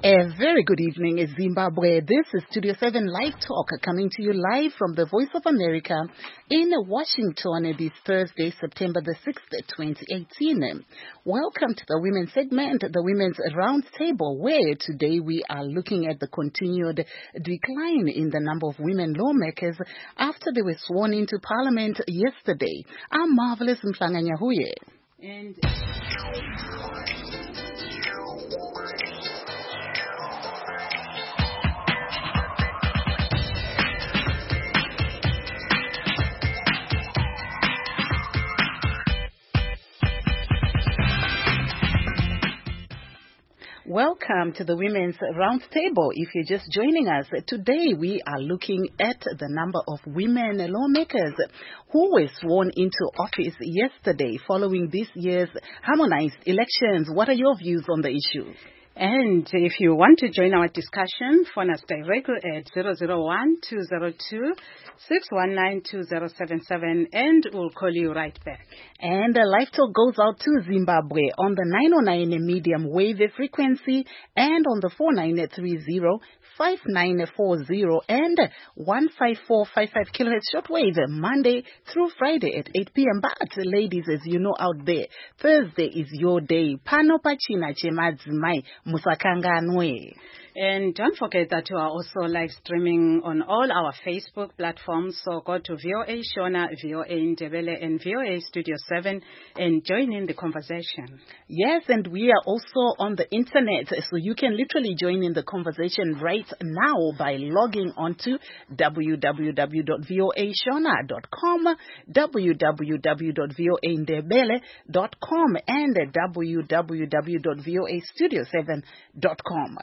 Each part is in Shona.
A very good evening, Zimbabwe. This is Studio 7 Live Talk coming to you live from the Voice of America in Washington this Thursday, September the 6th, 2018. Welcome to the Women's segment, the Women's Roundtable, where today we are looking at the continued decline in the number of women lawmakers after they were sworn into Parliament yesterday. I'm Marvelous Mflanganyahuye. And welcome to the Women's Roundtable. If you're just joining us, today we are looking at the number of women lawmakers who were sworn into office yesterday following this year's harmonized elections. What are your views on the issue? And if you want to join our discussion, phone us directly at 001-202-619-2077 and we'll call you right back. And the live talk goes out to Zimbabwe on the 909 medium wave frequency and on the 4930 5940 and 15455 kilohertz shortwave Monday through Friday at 8 p.m. But ladies, as you know out there, Thursday is your day. Pano pachina chemadzimai musakanganwe. And don't forget that you are also live streaming on all our Facebook platforms. So go to VOA Shona, VOA Ndebele, and VOA Studio 7 and join in the conversation. Yes, and we are also on the internet. So you can literally join in the conversation right now by logging on to www.voashona.com, www.voandebele.com, and www.voastudio7.com.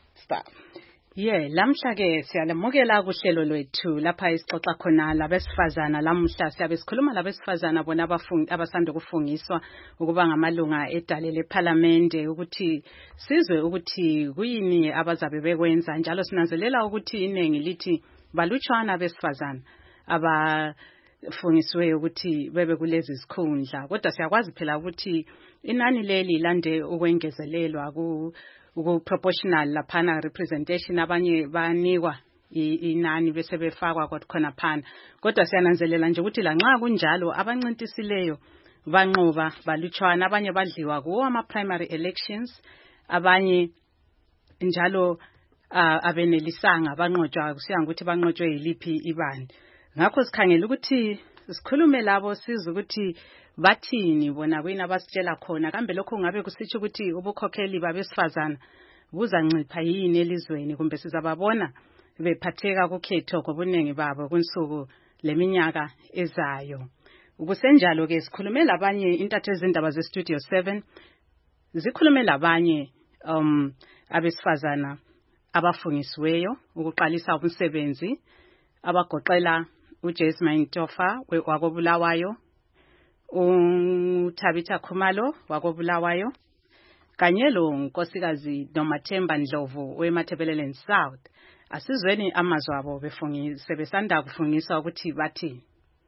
Lamhla ke siyalemukela kuhlelo lwethu lapha isixoxa khona labesifazana lamhla siyabe sikhuluma labesifazana bona abasanda kufungiswa ukuba ngamalunga edale leParliament ukuthi sizwe ukuthi kuyini abazabe bekwenza njalo sinanzelela ukuthi inengi lithi balutshwana abesifazana abafungisiweyo ukuthi bebe kulezi zikhundla kodwa siyakwazi phela ukuthi inani leli lande ukwengezelelwa proportional laphana representation abanye banikwa inani bese befakwa khona phana kodwa siyananzelela nje ukuthi lanxa kunjalo abancintisileyo banqoba balutshwana abanye badliwa kuwo ama primary elections abanye njalo abenelisanga banqotshwa kusiya ukuthi banqotshwe yiliphi ibani ngakho sikhangela ukuthi sikhulume labo sizwe ukuthi bathini bona kuyini abasitshela khona kambe lokho ngabe kusitsho ukuthi ubukhokheli babesifazana buzancipha yini elizweni kumbe sizababona bephatheka kukhetho kobunengi babo kunsuku leminyaka ezayo ukusenjalo ke sikhulume labanye intathu ezindaba ze Studio 7 zikhulume labanye abesifazana abafungisiweyo ukuqalisa umsebenzi abagoqela uJasmine Tofa wakobulawayo uThabitha Khumalo wakobulawayo kanye lo nkosikazi Nomathemba Ndlovu weMatabeleland South asizweni amazwi abo sebesanda kufungiswa ukuthi bathi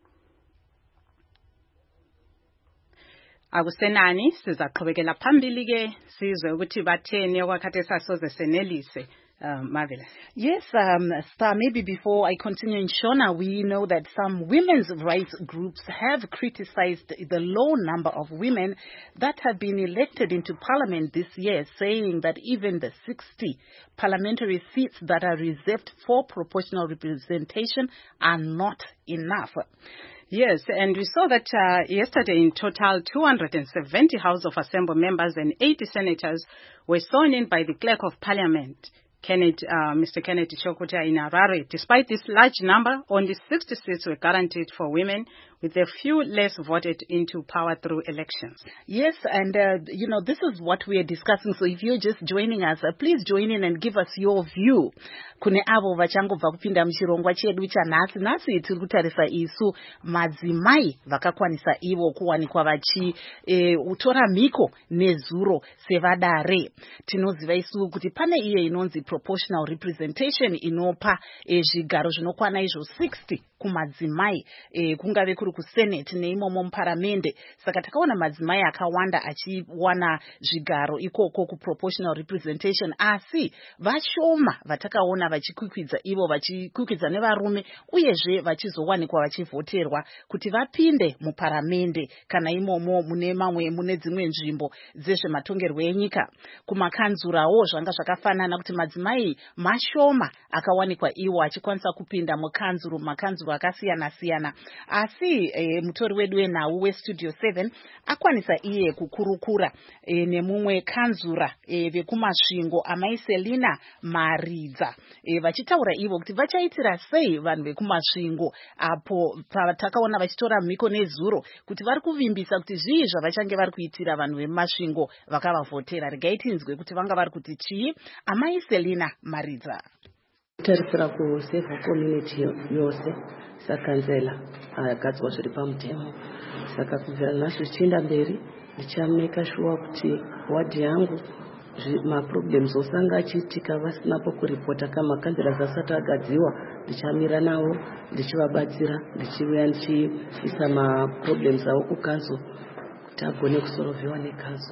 akusenani sizaqhubekela phambili ke sizwe ukuthi batheni okwakhathe sasoze senelise. Marvelous. Yes, Star, maybe before I continue in Shona, we know that some women's rights groups have criticized the low number of women that have been elected into Parliament this year, saying that even the 60 parliamentary seats that are reserved for proportional representation are not enough. Yes, and we saw that yesterday in total 270 House of Assembly members and 80 senators were sworn in by the Clerk of Parliament, Mr. Kennedy Shokuta in Harare. Despite this large number, only 60 seats were guaranteed for women, with a few less voted into power through elections. Yes, and this is what we are discussing. So if you're just joining us, please join in and give us your view. Kune avo vachangobva kupinda muchirongwa chedu chanhasi nhasi tiri kutarisa isu madzimai vakakwanisa ivo kuwanikwa vachitora mhiko nezuro sevadare. Tinoziva isu kuti pane iye inonzi proportional representation inopa zvigaro zvinokwana izvo 60 kumadzimai kungave kuri kusenate neimomo muparamende. Saka takaona madzimai akawanda achiwana zvigaro ikoko kuproportional representation, asi vashoma vatakaona vachikwikwidza ivo vachikwikwidza nevarume uyezve vachizowanikwa vachivhoterwa kuti vapinde muparamende kana imomo mune dzimwe nzvimbo dzezvematongerwo enyika. Kumakanzurawo zvanga zvakafanana kuti madzimai mashoma akawanikwa iwo achikwanisa kupinda makanzuro akasiyana siyana, asi mutori wedu wenhau westudio 7 akwanisa iye kukurukura nemumwe kanzura vekumasvingo amai Selina Maridza vachitaura ivo kuti vachaitira sei vanhu vekumasvingo apo patakaona vachitora mhiko nezuro kuti vari kuvimbisa kuti zvii zvavachange vari kuitira vanhu vemasvingo vakavavhotera. Regai tinzwe kuti vanga vari kuti chii. Amai Selina Maridza: tarisira kusevha community yose sakanzela akagadzwa zviri pamutemo. Saka kubvira nhasi zvichienda mberi ndichameka shuwa kuti wadhi yangu maproblems osanga achiitika vasina pokuripota kama makanzera asati agadziwa ndichamira navo ndichivabatsira ndichiuya ndichiisa maproblems avo kukanzo kuti agone kusorovhiwa nekanzo.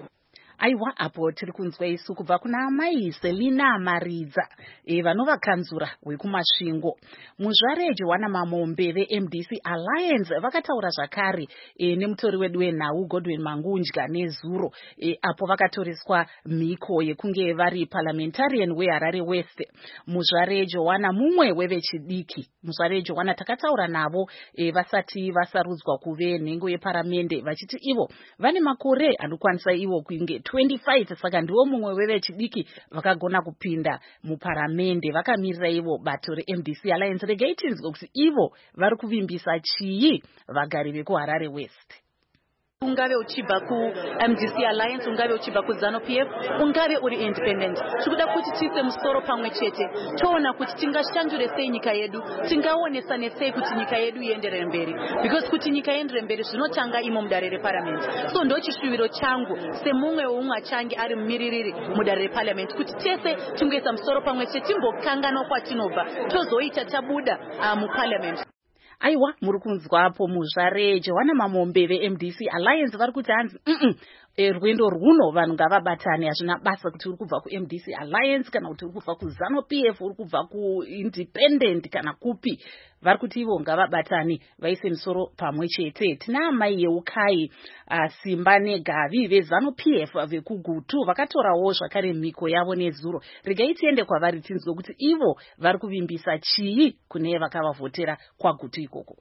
Aiwa, apo tiri kunzwa isu kubva kuna amai Selina Maridza vanova kanzura wekumasvingo. Muzvare Johanna Mamombe veMDC Alliance vakataura zvakare nemutori wedu wenhau Godwin Mangunja nezuro apo vakatoreswa mhiko yekunge vari parliamentarian weHarare West. Muzvare Johanna mumwe wevechidiki. Muzvare Johanna takataura navo vasati vasarudzwa kuve nhengo yeparamende vachiti ivo vane makore anokwanisa ivo kunge 25, saka ndiwo mumwe wevechidiki vakagona kupinda muparamende vakamirira ivo bato reMDC Alliance. Regai tinzwe kuti ivo vari kuvimbisa chii vagari vekuHarare West. Ungave uchibva kuMDC Alliance, ungave uchibva kuZANU-PF, ungave uri independent, tikuda kuti tiise musoro pamwe chete toona kuti tingashandure sei nyika yedu, tingaonesane sei kuti nyika yedu ienderere mberi, because kuti nyika ienderere mberi zvinotanga imo mudare reparliament. So ndo chishuviro changu semumwe weumwe achange ari mumiririri mudare reparliament kuti tese tingoisa musoro pamwe chete timbokangana kwatinobva tozoita tabuda muparliament. Aiwa, muri kunzwapo muzvare Johanna Mamombe veMDC Alliance vari kuti hanzi rwendo rwuno vanhu ngavabatane, hazvina basa kuti uri kubva kuMDC Alliance kana kuti uri kubva kuZANU-PF, uri kubva kuindependent kana kupi. Vari kuti ivo ngavabatane vaise misoro pamwe chete. Tina amai yeukai Simba Negavi veZANU-PF vekugutu vakatorawo zvakare mhiko yavo nezuro. Regai tiende kwavari tinzwe kuti ivo vari kuvimbisa chii kune vakavavhotera kwagutu ikoko.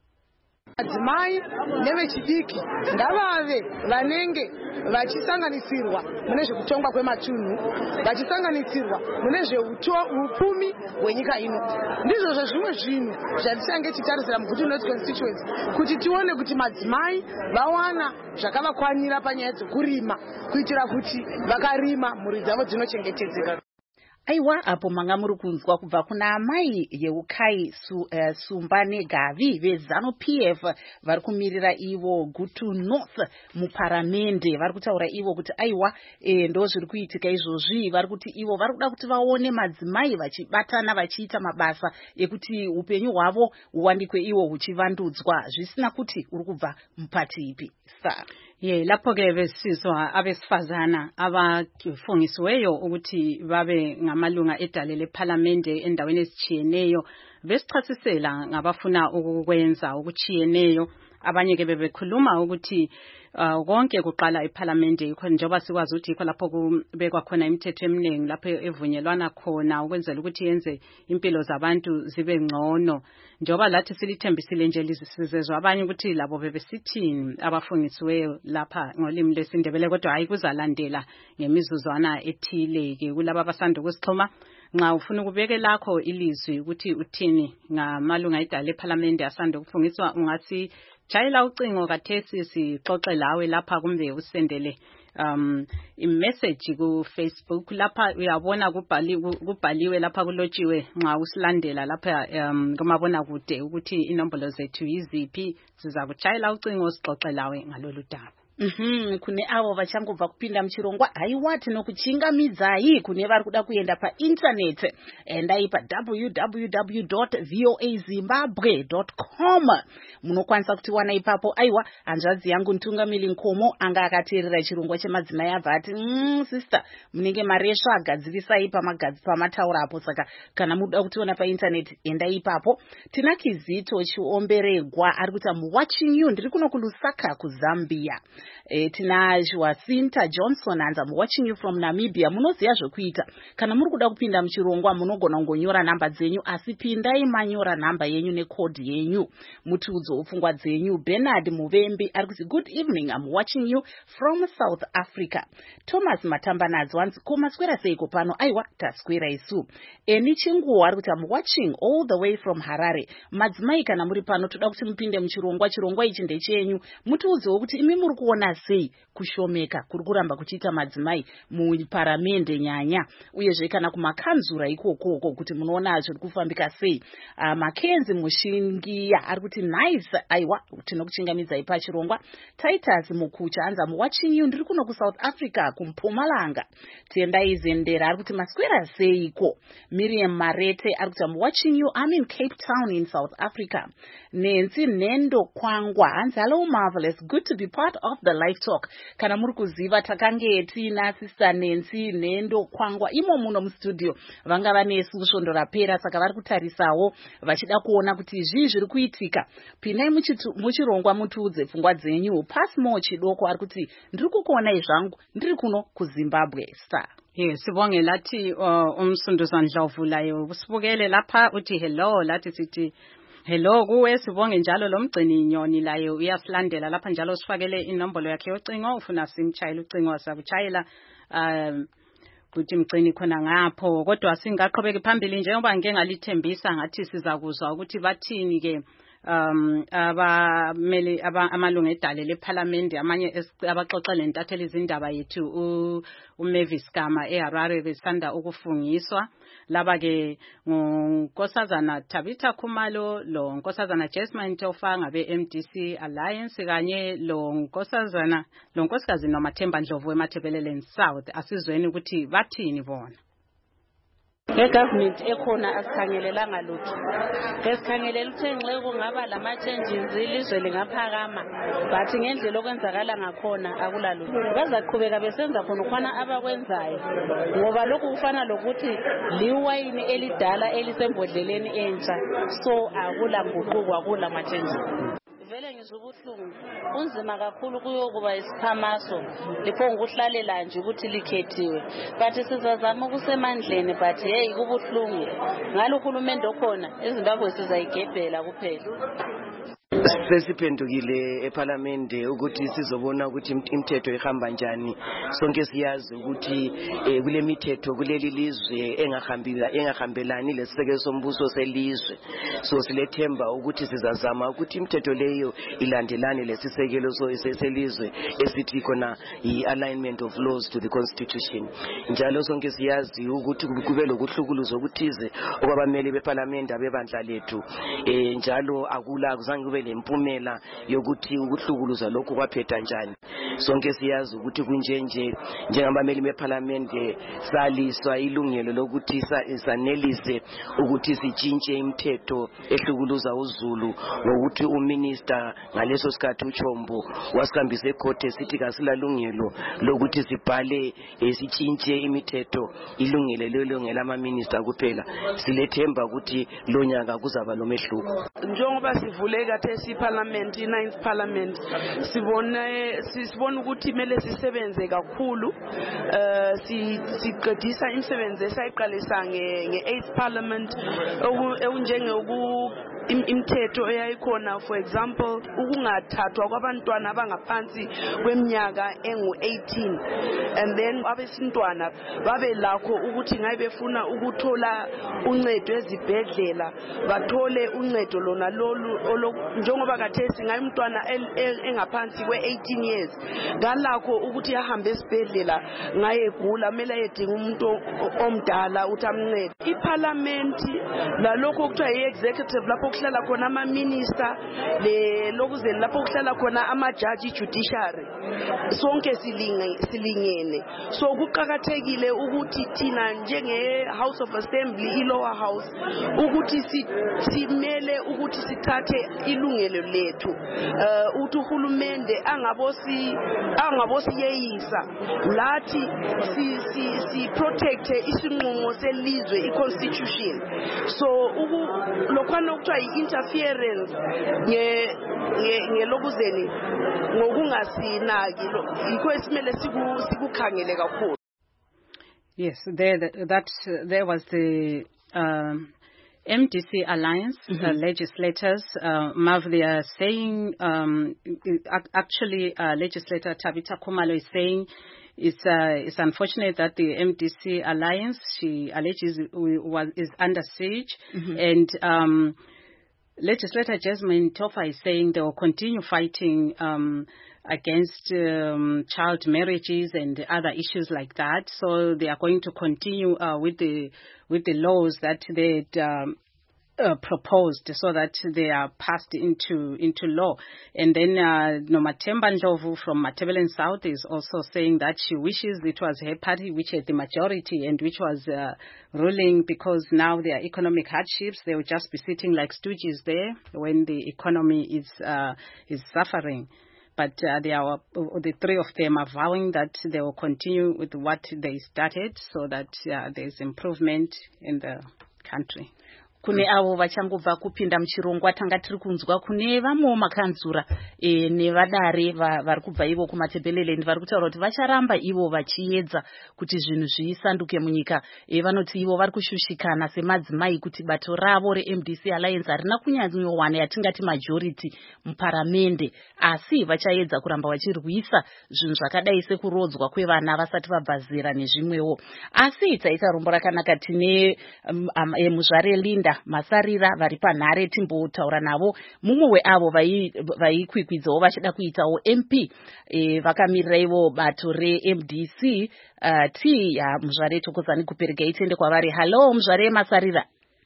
Madzimai nevechidiki ngavave vanenge vachisanganisirwa mune zvekutongwa kwematunhu, vachisanganisirwa mune zveupfumi hwenyika ino. Ndizvo zvimwe zvinhu zvatichange titarisira muGutu North Constituency kuti tione kuti madzimai vawana zvakavakwanira panyaya dzekurima kuitira kuti vakarima mhuri dzavo dzinochengetedzeka. Aiwa, apo manga muri kunzwa kubva kuna amai yeukai Sumba Negavi veZANU-PF vari kumirira ivo Gutu North muparamende. Vari kutaura ivo kuti aiwa ndo zviri kuitika izvozvi. Vari kuti ivo vari kuda kuti vaone madzimai vachibatana vachiita mabasa ekuti upenyu hwavo huwanikwe ivo huchivandudzwa zvisina kuti uri kubva mupati ipi. Lapho ke besizwa abesifazana abafungisiweyo ukuthi babe ngamalunga edale leParliamente endaweni ezitshiyeneyo besichasisela ngabafuna ukukwenza ukuchiyeneyo. Abanye ke bebekhuluma ukuthi konke kuqala eParliamente njengoba sikwazi ukuthi yikho lapho kubekwa khona imithetho eminingi lapho evunyelwana khona ukwenzela ukuthi yenze impilo zabantu zibe ngcono. Njengoba lathi silithembisile nje lisizezwe abanye ukuthi labo bebesithini abafungisiweyo lapha ngolimi lesindebele, kodwa hayi kuzalandela ngemizuzwana ethile ke kulabo abasanda ukusixhoma. Nxa ufuna ukubeke lakho ilizwi ukuthi uthini ngamalunga edale leParliamente asanda ukufungiswa, ungasi chayela ucingo kathesi sixoxe lawe lapha kumbe usendele imessage ku Facebook. Lapha uyabona kubhaliwe lapha kulotshiwe nxa usilandela lapha kumabona kude ukuthi inombolo zethu yiziphi, siza kuchayela ucingo sixoxe lawe ngalolu daba. Kune avo vachangobva kupinda muchirongwa haiwa tinokuchingamidzai kune vari kuda kuenda paintaneti endai pa www.voazimbabwe.com munokwanisa kutiwana ipapo. Aiwa hanzvadzi yangu Ntungamili Nkomo anga akateerera chirongwa chemadzimai abva ati sister munenge maresva agadzirisai pamataura apo, saka kana muda kutiona paintaneti endai ipapo. Tina Kizito Chiomberegwa ari kuti I'm watching you ndiri kuno kuLusaka kuZambia. Tina Joacinta Johnson and I'm watching you from Namibia. Munoziya zvokuita kana muri kuda kupinda muchirongwa munogona kungonyora namba dzenyu, asi pindai manyora namba yenyu nekodi yenyu mutiudze pfungwa dzenyu. Bernard Muvembi ari kuti good evening, I'm watching you from South Africa. Thomas Matambanadzo anzi komaswera seiko pano? Aiwa taswera isu. Eni Chinguwa ari kuti I'm watching all the way from Harare. Madzimai kana muri pano toda kuti mupinde muchirongwa. Chirongwa ichi ndechenyu. Mutiudzewo kuti imi muri kuona sei kushomeka kuri kuramba kuchiita madzimai muparamende nyanya, uyezve kana kumakanzura ikoko kuti munoona zviri kufambika sei. Makenzi Mushingiya ari kuti nice. Aiwa tinokuchingamidzai pachirongwa. Titus Mukucha anzi I'm watching you ndiri kuno kuSouth Africa kuMpumalanga. Tiendai Zendera ari kuti maswera seiko. Miriam Marete ari kuti I'm watching you, I'm in Cape Town in South Africa. Nancy Nendo Kwangwa anzi hello marvelous, good to be part of the live talk. Kana muri kuziva takange tina sister Nancy Nendo Kwangwa imo muno mustudio vanga vane svondo rapera, saka vari kutarisawo vachida kuona kuti zvii zviri kuitika. Pinai muchirongwa mutiudze pfungwa dzenyu. Pasmo Chidoko ari kuti ndiri kukuonai zvangu ndiri kuno kuZimbabwe star. Yes, sibonge lathi umsunduza Ndlovulayo usibukele lapha uthi hello, lathi sithi hello kuwe. Sibonge njalo lo mgcini inyoni layo uyasilandela lapha njalo sifakele inombolo yakhe yocingo, ufuna simtshayela ucingo wasakutshayela kuthi mgcini khona ngapho. Kodwa singaqhubeka phambili njengoba ngeke ngalithembisa ngathi sizakuzwa ukuthi bathini ke abameli amalungu edale leParliament amanye abaxoxela intatheli izindaba yethu uMavis Gama eHarare besanda ukufungiswa. Laba ke ngonkosazana Tabitha Khumalo, lo nkosazana Jasmine Tofa ngabe MDC Alliance kanye lo nkosikazi noMathemba Ndlovu eMathebeleleni South. Asizweni ukuthi bathini bona. Government ekhona asikhangelelanga lutho. Esikhangelela ukuthi ngeke kungaba lama changes ilizwe lingaphakama, but ngendlela okwenzakala ngakhona akulalutho. Bazaqhubeka besenza khona ukufana abakwenzayo, ngoba lokhu kufana lokuthi liwayini elidala elisembodleleni entsha, so akulamguquko akulama changes. Vele ngizubuhlungu unzima kakhulu kuyokuba isiphamaso liphonga ukuhlalela nje ukuthi likhethiwe, but sizazama ukusemandleni, but hey kubuhlungu ngalo uhulumende okhona eZimbabwe sizayigebhela kuphela. Sesiphendukile eParliament ukuthi sizobona ukuthi imithetho ihamba njani. Sonke siyazi ukuthi kule mithetho kuleli lizwe engahambelani lesisekelo sombuso selizwe, so silethemba ukuthi sizazama ukuthi imithetho leyo ilandelane lesisekelo selizwe esithi khona i-alignment of laws to the constitution. Njalo sonke siyazi ukuthi kube lokuhlukuluza okuthize okwabameli beParliament abebandla lethu, njalo akuzange kube lempumela yokuthi ukuhlukuluza lokho kwaphetha njani. Sonke siyazi ukuthi njengabameli beParliament saliswa ilungelo lokuthi sanelise ukuthi sitshintshe imithetho ehlukuluza uZulu, ngokuthi uminister ngaleso sikhathi uChombo wasihambisa ecourt sithi kasilalungelo lokuthi sibhale sitshintshe imithetho, ilungelo lelo ngelama minister kuphela. Silethemba ukuthi lo nyaka kuzaba lomehluko. Njengoba sivuleka eParliament, i-9th Parliament, sibona ukuthi kumele sisebenze kakhulu, siqedisa imisebenzi esayiqalisa nge-8th Parliament imithetho eyayikhona, for example ukungathathwa kwabantwana abangaphansi kweminyaka engu-18, and then abesintwana babe lakho ukuthi ngabe befuna ukuthola uncedo ezibhedlela bathole uncedo lona lolu, njengoba kathesi ngabe umntwana engaphansi kwe-18 years ngalakho ukuthi ahambe esibhedlela ngaye gula kumele ayedinga umuntu omdala uthi amncede. iParliament lalokho okuthiwa i-executive lapho kuhlala khona ama-minister lokuze lapho kuhlala khona ama-judge judiciary sonke silingene. So kuqakathekile ukuthi thina njenge-House of Assembly i-lower house ukuthi simele ukuthi sithathe ilungelo lethu ukuthi uhulumende angabosiyeyisa lathi si protect isinqumo selizwe i-constitution. So lokhwana okuthiwa i-interference ngelokuzeni ngokungasinaki yikho esimele sikukhangele kakhulu. Yes, there was the MDC Alliance legislators. Mav, they are saying, actually, legislator Tabitha Khumalo is saying it's unfortunate that the MDC Alliance, she alleges, is under siege, and legislator Jasmine Tofa is saying they will continue fighting against child marriages and other issues like that. So they are going to continue with the laws that they proposed, so that they are passed into law. And then Nomathemba Ndlovu from Matabeleland South is also saying that she wishes it was her party which had the majority and which was ruling, because now there are economic hardships. They will just be sitting like stooges there when the economy is suffering. But the three of them are vowing that they will continue with what they started, so that there's improvement in the country. Kune avo vachangobva kupinda muchirongwa tanga tiri kunzwa kune vamwewo makanzura nevadare vari kubva ivo kuMatabeleland vari kutaura kuti vacharamba ivo vachiedza kuti zvinhu zvisanduke munyika. Vanoti ivo vari kushushikana semadzimai kuti bato ravo reMDC Alliance harina kunyanyowana yatingati majority muparamende, asi vachaedza kuramba vachirwisa zvinhu zvakadai sekurodzwa kwevana vasati vabva zera nezvimwewo. Asi taita rombo rakanaka tine muzvare Linda Masarira vari panhare timbotaura navo. Mumwe weavo vaikwikwidzawo vachida kuitawo MP vakamirira ivo bato reMDC T muzvare Tokozani kupereka itende kwavari. Hello muzvare Masarira.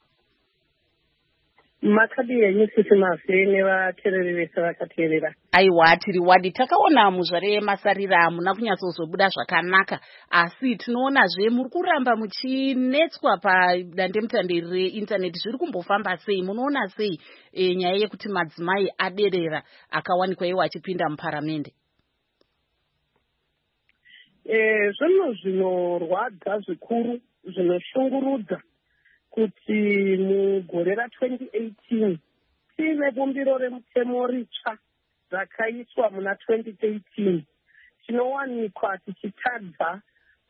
Makadi yenyu sisi mase nevateereri vese vakateerera. Aiwa tiri wadi takaona muzvare Masarira hamuna kunyatsozobuda zvakanaka, asi tinoonazve muri kuramba muchinetswa padandemutande reindaneti. Zviri kumbofamba sei? Munoona sei nyaya yekuti madzimai aderera akawanikwa iwo achipinda muparamende? Zvinhu zvinorwadza zvikuru, zvinoshungurudza kuti mugore ra2018 tiine bumbiro remutemo ritsva rakaiswa muna 2018 tinowanikwa tichitadza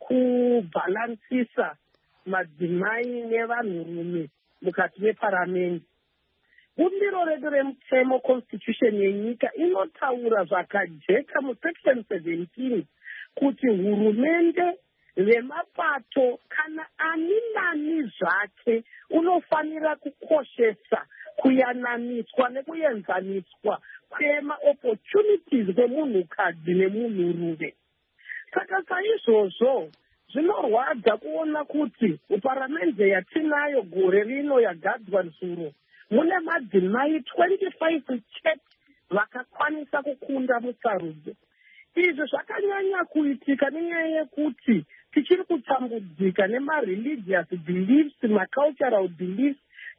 kubhalansisa madzimai nevanhurume mukati meparamende. Bumbiro redu remutemo constitution yenyika inotaura zvakajeka musection 17 kuti hurumende vemapato kana ani nani zvake unofanira kukoshesa kuyananiswa nekuenzaniswa kwema-opportunities kwemunhukadzi nemunhurume. Saka saizvozvo zvinorwadza kuona kuti muparamende yatinayo gore rino yagadzwa zuro mune madzimai 25 chete vakakwanisa kukunda musarudzo. Izvi zvakanyanya kuitika nenyaya yekuti tichiri kutambudzika nema-religious beliefs, ma-cultural beliefs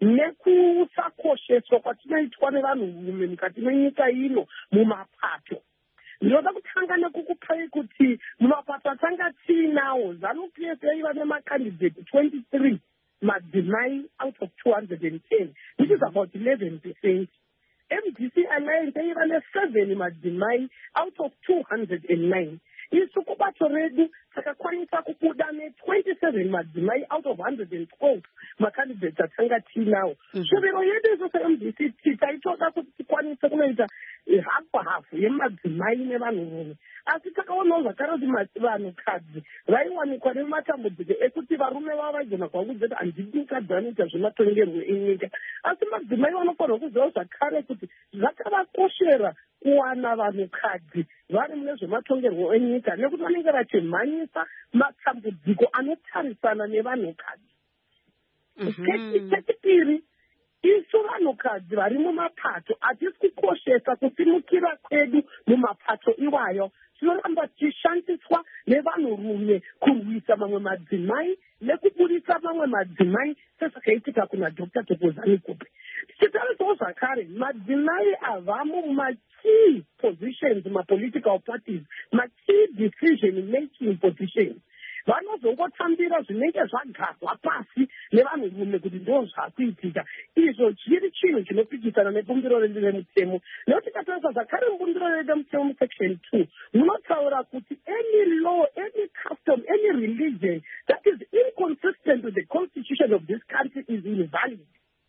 nekusakosheswa kwatinoitwa nevanhurume mukati menyika ino mumapato. Ndinoda kutanga nekukupai kuti mumapato atanga tiinawo ZANU-PF yaiva nemakandidate 23 madzimai out of 210, which is about 11%. MDC Alliance yaiva ne7 madzimai out of 209. Isu kubato redu takakwanisa kubuda ne27 madzimai out of 112 makandidates atanga tiinawo. Shuviro yedu isu seMDC taitoda kuti tikwanise kunoita hafu yemadzimai nevanhurume. Asi takaonawo zvakare kuti vanhukadzi vaiwanikwa nematambudziko ekuti varume vavo vaigona kuvaudza kuti handidi mukadzi anoita zvematongerwo enyika. Asi madzimai vanofanirwa kuzivawo zvakare kuti zvakavakoshera kuwana vanhukadzi vari mune zvematongerwo enyika nekuti vanenge vachimhanyisa matambudziko anotarisana nevanhukadzi. Chechipiri, isu vanhukadzi vari mumapato hatisi kukoshesa kusimukira kwedu mumapato iwayo. Tinoramba tichishandiswa nevanhurume kurwisa mamwe madzimai nekuburisa mamwe madzimai sezvakaitika kuna Dr. Thokozani Kupe. Tichitarisawo zvakare madzimai avamo mukey positions mapolitical parties, makey decision making positions, vanozongotambira zvinenge zvagarwa pasi nevanhurume kuti ndo zvakuitika. Izvo chiri chinhu chinopikisana nebumbiro redu remutemo. Nekuti tikatarisa zvakare mubumbiro redu remutemo musection 2 munotaura kuti any law, any custom, any religion that is inconsistent with the constitution of this country is invalid.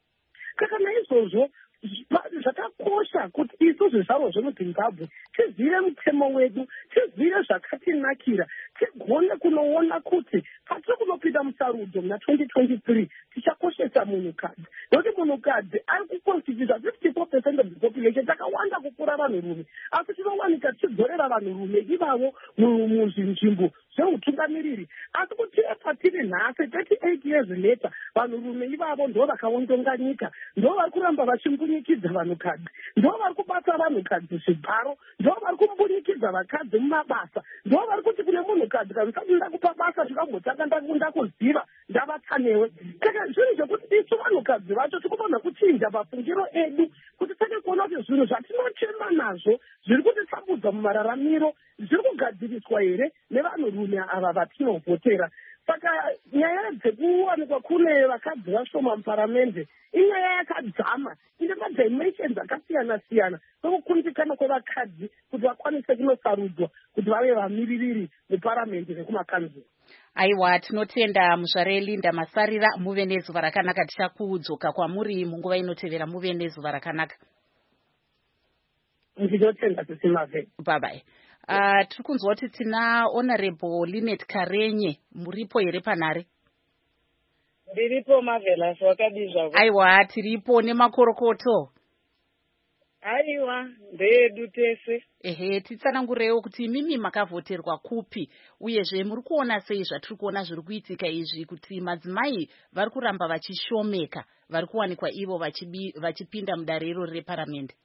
Kana izvozvo zvakakosha kuti isu zvizvarwa zvemuZimbabwe tizive mutemo wedu, tizive zvakatinakira, tigone kunoona kuti patiri kunopinda musarudzo muna 2023 tichakoshesa munhukadzi. Nokuti munhukadzi ari kuconstituta 54% of the population, takawanda kupfuura vanhurume, asi tinowanika tichidzorera vanhurume ivavo muzvinzvimbo zveutungamiriri. Asi kuti patiri nhasi 38 years later, vanhurume ivavo ndo vakaondonga nyika, ndo vari kuramba vachimbunyikidza vanhukadzi, ndo vari kubata vanhukadzi zvibharo, ndo vari kumbunyikidza vakadzi mumabasa, ndo vari kuti kune munhukadzi kana usati ndakupa basa zvakambotanga ndakuziva ndavatsanewe. Saka zvinhu zvekuti isu vanhukadzi vacho tikufana kuchinja mafungiro edu kuti take kuona kuti zvinhu zvatinochema nazvo zviri kutitambudza mumararamiro zviri kugadziriswa here nevanhurume ava vatinovhotera. Saka nyaya dzekuwanikwa kune vakadzi vashoma muparamende inyaya yakadzama, ine madimensions akasiyana-siyana sokukundikana kwevakadzi kuti vakwanise kunosarudzwa kuti vave vamiririri muparamende nekumakanzuro. Aiwa, tinotenda muzvare Linda Masarira, muve nezuva rakanaka. Tichakudzoka kwamuri munguva inotevera. Muve nezuva rakanaka. Ndinotenda tisimave. Bye bye. Tiri kunzwa kuti tina Honorable Linet Karenye, muripo here panhare? Ndiripo Marvelous, wakadizva. Aiwa, tiripo nemakorokoto. Aiwa, ndeedu tese. Ehe, titsanangureiwo kuti imimi makavhoterwa kupi, uyezve muri kuona sei zvatiri kuona zviri kuitika izvi, kuti madzimai vari kuramba vachishomeka, vari kuwanikwa ivo vachipinda mudare iroro reparamende?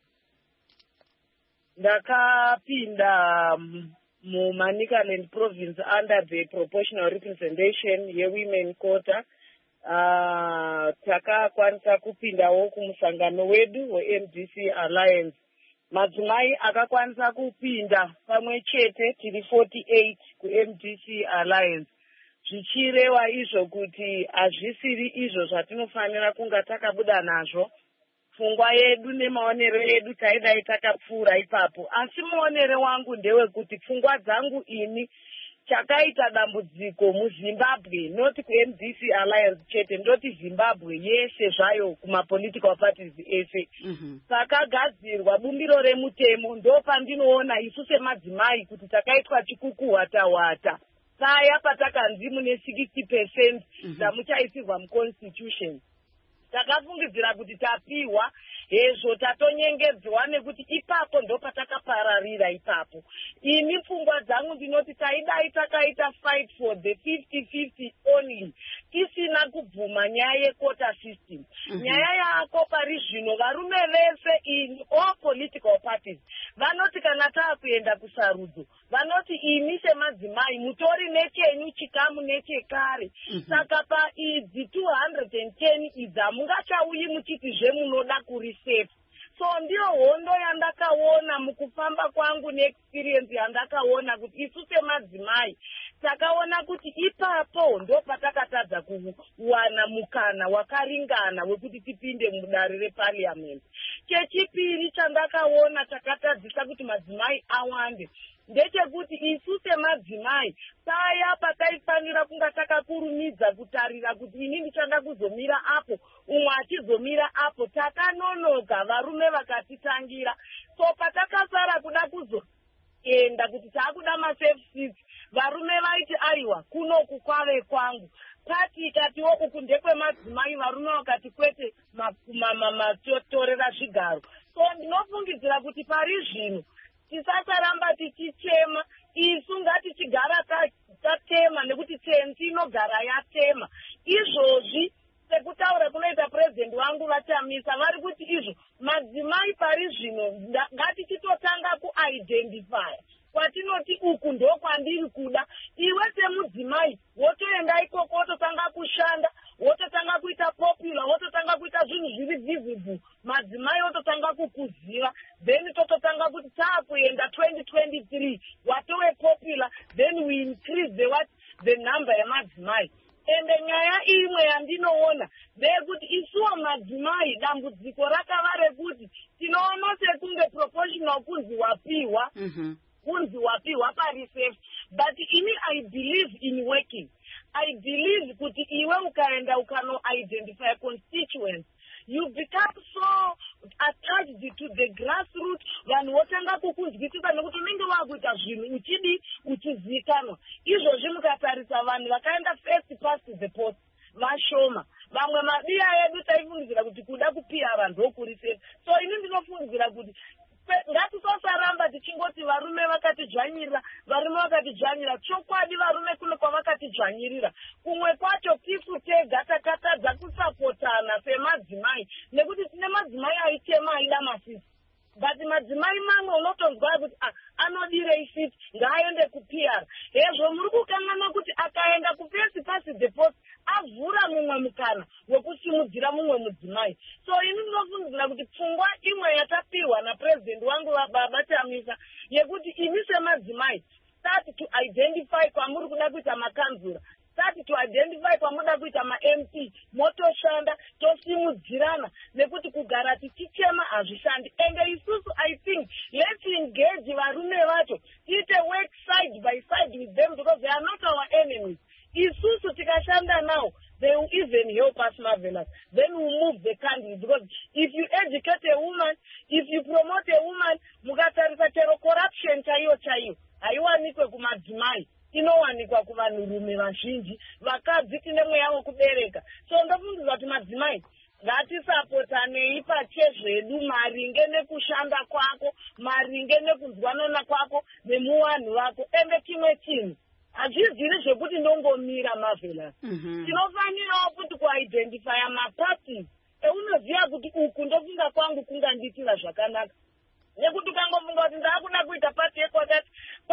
Ndakapinda muManicaland province under the proportional representation yewomen quota. Takakwanisa kupindawo kumusangano wedu weMDC Alliance. Madzimai akakwanisa kupinda pamwe chete tiri 48 kuMDC Alliance. Zvichireva izvo kuti hazvisiri izvo zvatinofanira kunga takabuda nazvo. Pfungwa yedu nemaonero edu taidai takapfuura ipapo. Asi muonero wangu ndewekuti pfungwa dzangu ini chakaita dambudziko muZimbabwe, noti kuMDC Alliance chete, ndoti Zimbabwe yese zvayo kumapolitical parties ese. Pakagadzirwa bumbiro remutemo, ndo pandinoona isu semadzimai kuti takaitwa chikukuhwata-hwata. Paya patakanzi mune 60% dzamuchaisirwa muconstitution. Takafungidzira kuti tapiwa hezvo tatonyengedzwa nekuti ipapo ndo patakapararira ipapo. Ini pfungwa dzangu ndinoti taidai takaita fight for the 50-50 only, tisina kubvuma nyaya yequota system. Nyaya yako pari zvino varume vese in all political parties vanoti kana taakuenda kusarudzo, vanoti ini semadzimai mutori nechenyu chikamu nechekare. Saka paidzi 210 idzi hamungachauyi muchiti zvemunoda kurisefa. So ndiyo hondo yandakaona mukufamba kwangu neexperience yandakaona kuti isu semadzimai takaona kuti ipapo ndo patakatadza kuwana mukana wakaringana wekuti tipinde mudare reparliament. Chechipiri chandakaona takatadzisa kuti madzimai awande ndechekuti isu semadzimai paya pataifanira kunga takakurumidza kutarira kuti ini ndichanda kuzomira apo, umwe achizomira apo, takanonoka, varume vakatitangira. So patakasara kuda kuzoenda kuti taakuda masafe seats, varume vaiti aiwa kunoku kwave kwangu. Pati ikatiwo uku ndekwemadzimai, varume vakati kwete matorera zvigaro. So ndinofungidzira kuti pari zvino tisasaramba tichichema, isu ngatichigara tatema nekuti tsenzi inogara yatema. Izvozvi zvekutaura kunoita president wangu vatamisa vari kuti izvo madzimai pari zvino ngatichitotanga kuidentify kwatinoti uku ndokwandiri kuda. Iwe semudzimai wotoenda ikoko wototanga kushanda, wototanga kuita popular, wototanga kuita zvinhu zviri visible, madzimai wototanga kukuziva, then tototanga kuti taakuenda 2023 watove popular, then we increase the number yamadzimai. Ende nyaya imwe yandinoona ndeyekuti isuwo madzimai dambudziko rakava rekuti tinoona sekunge proportional kunzi wapiwa kunzi wapiwa parisafe, but ini I believe in working. I believe kuti iwe ukaenda ukano-identify constituents, you become so attached to the grassroots, vanhu votanga kukunzwisisa nekuti unenge wakuita zvinhu uchizikanwa. Izvozvi mukatarisa vanhu vakaenda first past the post vashoma. Vamwe mabiya edu taifungidzira kuti kuda kupiyara ndokurisei. So ini ndinofungidzira kuti ngatisosaramba tichingoti varume vakatidzvanyirira, varume vakatidzvanyirira. Chokwadi varume kuno kwavakatidzvanyirira kumwe kwacho tisu tega takatadza kusapotana semadzimai, nekuti tine madzimai aitema aida masisi, but madzimai mamwe unotonzwa kuti anodirei fiti ngaaende kupiyara. Hezvo muri kukangana kuti akaenda kupesi pasi the post avhura mumwe mukana wekusimudzira mumwe mudzimai. So ini ndinofungidzira kuti pfungwa imwe yatapirwa napresident wangu baba Chamisa yekuti imi semadzimai start to identify kwamuri kuda kuita makanzura, start to identify kwamuda kuita ma-MP, motoshanda, tosimudzirana, nekuti kugara tichichema hazvishandi. And isusu I think let's engage varume vacho, tiite work side by side with them because they are not our enemies. Isusu tikashanda now, they will even help us marvelous. Then we will move the country, because if you educate a woman, if you promote a woman, mukatarisa chero corruption chaiyo haiwanikwe kumadzimai, inowanikwa kuvanhurume vazhinji, vakadzi tine mweya yavo kubereka. So ndofungidzira kuti madzimai ngatisapotanei pachezvedu maringe nekushanda kwako, maringe nekunzwanana kwako nemuwanhu wako. Ende chimwe chinhu hazviziri zvekuti ndongomira marvelous. Tinofanirawo kuti kuidentifya maparties eunoziva kuti uku ndofunga kwangu kungandiitira zvakanaka. Nekuti ukangofunga kuti ndaakuda kuita pati yekwakati,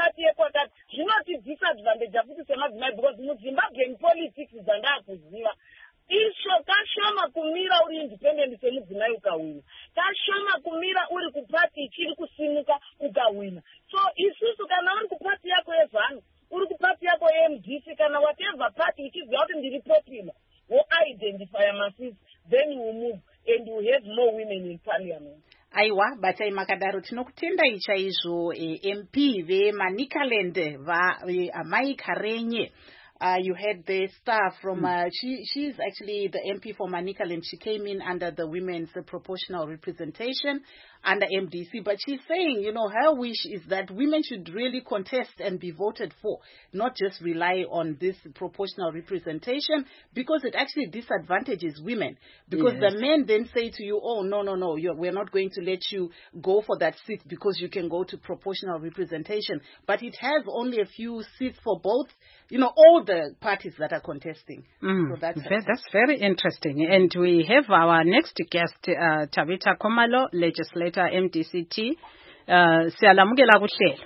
zvinoti disadvantage futi semadzimai, because muZimbabwean politics dzandaakuziva isho kashoma kumira uri independent semudzimai ukawina, kashoma kumira uri kupati ichiri kusimuka ukawina. So isusu kana uri kupati yako yeZANU, uri kupati yako yeMDC, kana whatever party ichiziva kuti ndiri popular, wo-identify masisi, then you move and you have more women in parliament. Aiwa, batai makadaro tinokutendai chaizvo MP veManicaland Amai Karenye. You had the staff from, she's actually the MP for Manicaland. She came in under the women's proportional representation under MDC. But she's saying, you know, her wish is that women should really contest and be voted for, not just rely on this proportional representation, because it actually disadvantages women. Because the men then say to you, oh, no, we're not going to let you go for that seat because you can go to proportional representation. But it has only a few seats for both, you know, all the parties that are contesting. So that's very interesting. And we have our next guest, Tabitha Komalo, legislator MDCT. Siyalamukela kuhlelo.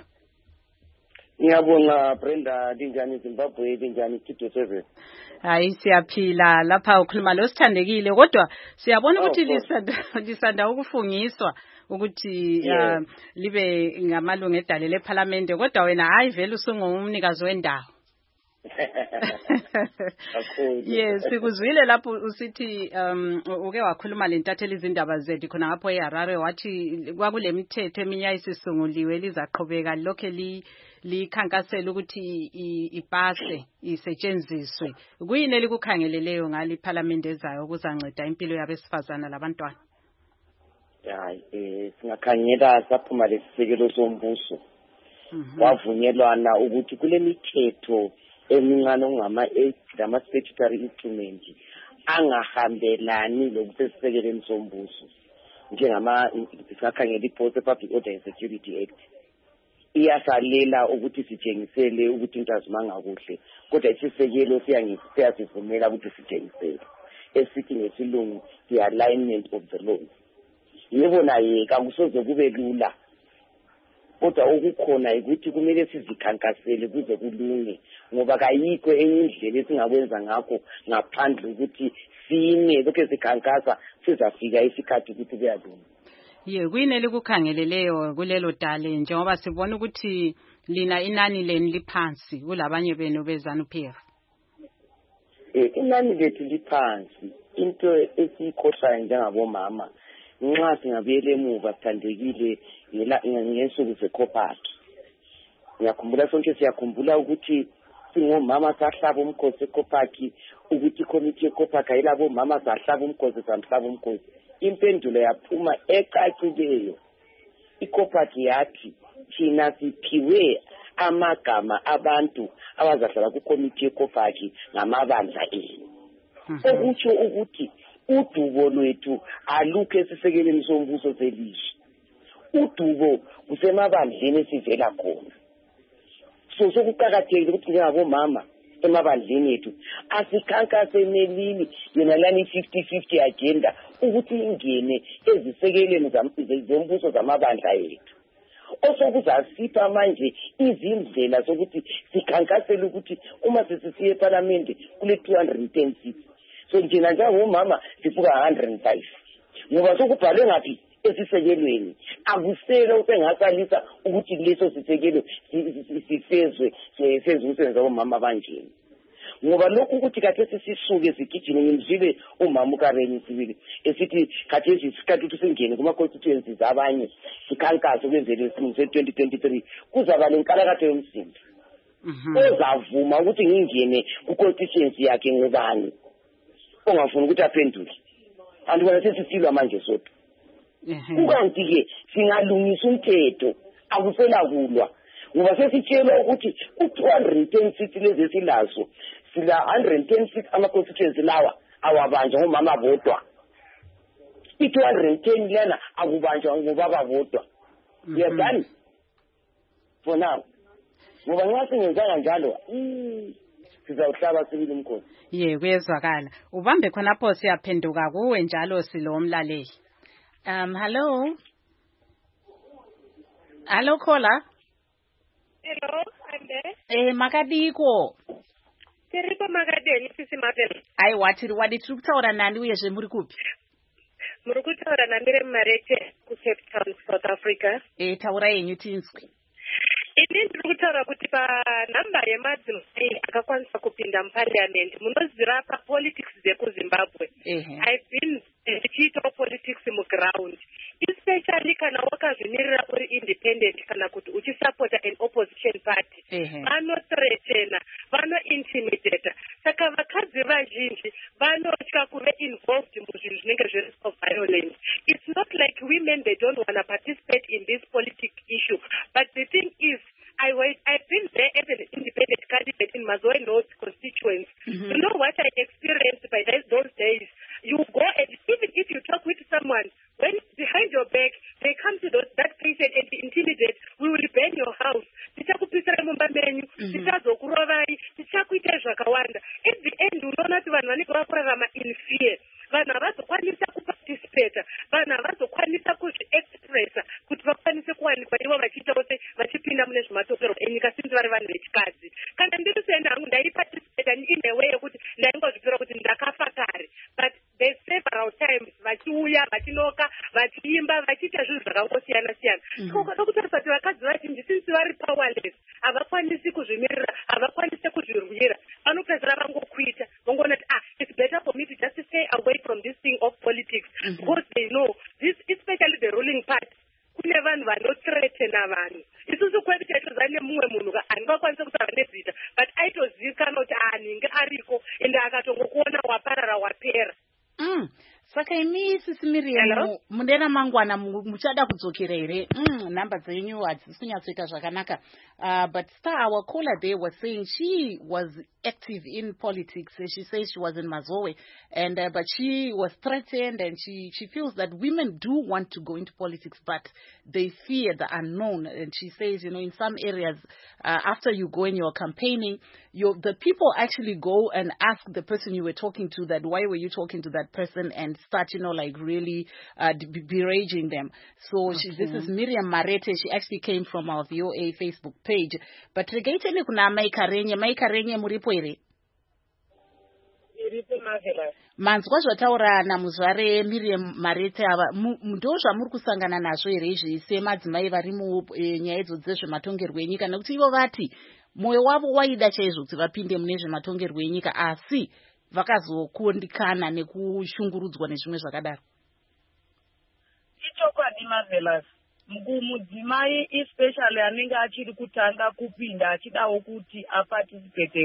Ngiyabonga Brenda, dinjani Zimbabwe, dinjani Studio 7. Hayi siyaphila lapha ukhuluma lo sithandekile, kodwa siyabona ukuthi lisanda ukufungiswa ukuthi libe ngamalungu edale leParliament, kodwa wena hayi vele usungumnikazi wendawo. Yes, sikuzwile lapho usithi uke wakhuluma lentatheli izindaba zethu khona ngapho eHarare, wathi kwakule mithetho eminya isisunguliwe lizaqhubeka lokho likhankasela ukuthi ipase isetshenziswe. Kuyini elikukhangeleleyo ngali Parliament ezayo ukuzanceda impilo yabesifazana labantwana? Hayi, singakhangela saphuma lesisekelo sombuso. Wavunyelwana ukuthi kule mithetho emincane ongama statutory instrument angahambelani lokusesisekeleni sombuso, njengama sisakhangela iPost Public Order and Security Act, iyasalela ukuthi sitshengisele ukuthi into azimanga kuhle, kodwa isisekelo siyasivumela ukuthi sitshengisele. esithi ngesilungu the alignment of the laws. Yebo naye akusoze kube lula, kodwa okukhona ukuthi kumele sizikhankasele kuze kulunge, ngoba kayikho enye indlela esingakwenza ngakho ngaphandle ukuthi sime lokho sikhankasa sizafika isikhathi ukuthi kuyalunga. Kuyini elikukhangeleleyo kulelo dale njengoba sibona ukuthi lina inani leni liphansi kulabanye benu beZANU-PF? Inani lethu liphansi. Into esikhohlayo njengabomama nxa singabuyela emuva sithandekile ngesuku zeCOPAC. Ngiyakhumbula sonke siyakhumbula ukuthi singomama sahlaba umkhosi eCOPAC, ukuthi committee yeCOPAC ayilabo mama sahlaba umkhosi samhlaba umkhosi. Impendulo yaphuma ecacileyo. ICOPAC yathi thina siphiwe amagama abantu abazahlala kucommittee yeCOPAC ngamabandla enu. Okutsho ukuthi udubo lwethu alukho esisekeleni sombuso selizwe. Udubo kusemabandleni esivela khona. So sokuqakathekile ukuthi njengabomama emabandleni ethu asikhankase melili yona lani 50-50 agenda ukuthi ingene ezisekeleni zombuso zamabandla ethu. Osokuzasipha manje izindlela zokuthi sikhankasele ukuthi uma sisisiye eParliament kule 210 so njena njengomama sifuka 105 ngoba sokubhalwe ngaphi esisekelweni akusele usengasalisa ukuthi leso sisekelo sifezwe umsebenzi womama banjeni. Ngoba lokhu ukuthi khathesi sisuke sigijime ngimzile umama uKareni sibili esithi khathesi isikhathi ukuthi singene kuma constituencies abanye sikhankase kwenzele isinqumo se-2023 kuzaba lenkalakatho yomsindo. Ozavuma ukuthi ngingene ku constituency yakhe ngubani ongafuna ukuthi aphendule. Andibona sesisilwa manje sodwa. Kukanti ke singalungisa umthetho akusela kulwa ngoba sesitshelwa ukuthi u210 lezi silazo sila 110 ama-constituency lawa awabanjwa ngomama bodwa. I-210 lena akubanjwa ngobaba bodwa. Yezani for now ngoba nxa singenzanga njalo sizawuhlaba sibili umkhosi. Kuyezwakala. Ubambe khonapho siyaphenduka kuwe njalo silo umlaleli. Hello caller. Hello, I'm there. Makadiko. Tiripo Makadeni, sisi Mabel. Ai watiri waditri kutaura nani uyezve muri kupi? Muri kutaura namire Marete ku Cape Town, South Africa. Taura yenyu tinzwi. Ini ndiri kutaura kuti panhamba yemadzimai akakwanisa kupinda muparliament munozira papolitics dzekuZimbabwe. I've been ndichiitawo politics muground, especially kana wakazvimirira uri independent kana kuti uchisupporta an opposition party. Vanothreatena, vanointimidata. Saka vakadzi vazhinji vanotya kuve involved muzvinhu zvinenge zviri of violence. It's not like women, they don't want to participate in this political issue. But the thing is, I've been there as an independent candidate in Mazoe North constituency. You know what I experienced by those days? You go and even if you talk with someone, when behind your back, they come to that patient and intimidate, we will burn your house. Tichakupisira mumba menyu, tichazokurovai, tichakuita zvakawanda. At the end, unoona kuti vanhu vanenge vakurarama in fear. Vanhu havazokwanisa kuparticipate, vanhu havazokwanisa kuzviexpressa kuti vakwanise kuwanikwa ivo vachiita kuti vachipinda mune zvematokero enyika sinzi vari vanhu vechikadzi. Kana ndiri senda hangu ndaiparticipate in a way yekuti ndaingozvipira kuti ndakafa kare. But there's several times vachiuya, vachinoka, vachiimba, vachiita zvinhu zvakangosiyana-siyana. Unoda kutarisa kuti vakadzi vazhinji sinzi vari powerless, havakwanisi kuzvimirira, havakwanisi kuzvirwira, vanopedzera vangokuita, vangoona kuti it's better for me to just stay away from this thing of politics because they know this, especially the ruling party, kune vanhu vanothreatena vanhu. Isusu kwedu chaitozane mumwe munhu angakwanisa kutaura nezita but aitozivikanwa kuti ninge ariko ende akatongokuona waparara wapera. Saka imi sisi Miriam mundera mangwana muchada kudzokera here number dzenyu hadzisinyatsoita zvakanaka but Star, our caller there, was saying she was active in politics. She says she was in Mazowe and but she was threatened and she feels that women do want to go into politics but they fear the unknown. And she says, in some areas after you go and you're campaigning, the people actually go and ask the person you were talking to that why were you talking to that person and start, really beraging them. So this is Miriam Marete. She actually came from our VOA Facebook page. But regaiteni kuna Maika Renye muripo ere? Manzwa zvataura namuzvare Miriam Marete ava ndo zvamuri kusangana nazvo here izvi semadzimai vari munyaya idzodzo zvematongerwo enyika, nekuti ivo vati mwoyo wavo waida chaizvo kuti vapinde mune zvematongerwo enyika asi vakazokundikana nekushungurudzwa nezvimwe zvakadaro. Ichokwadi Marvelous, mudzimai especially anenge achiri kutanga kupinda achidawo kuti aparticipate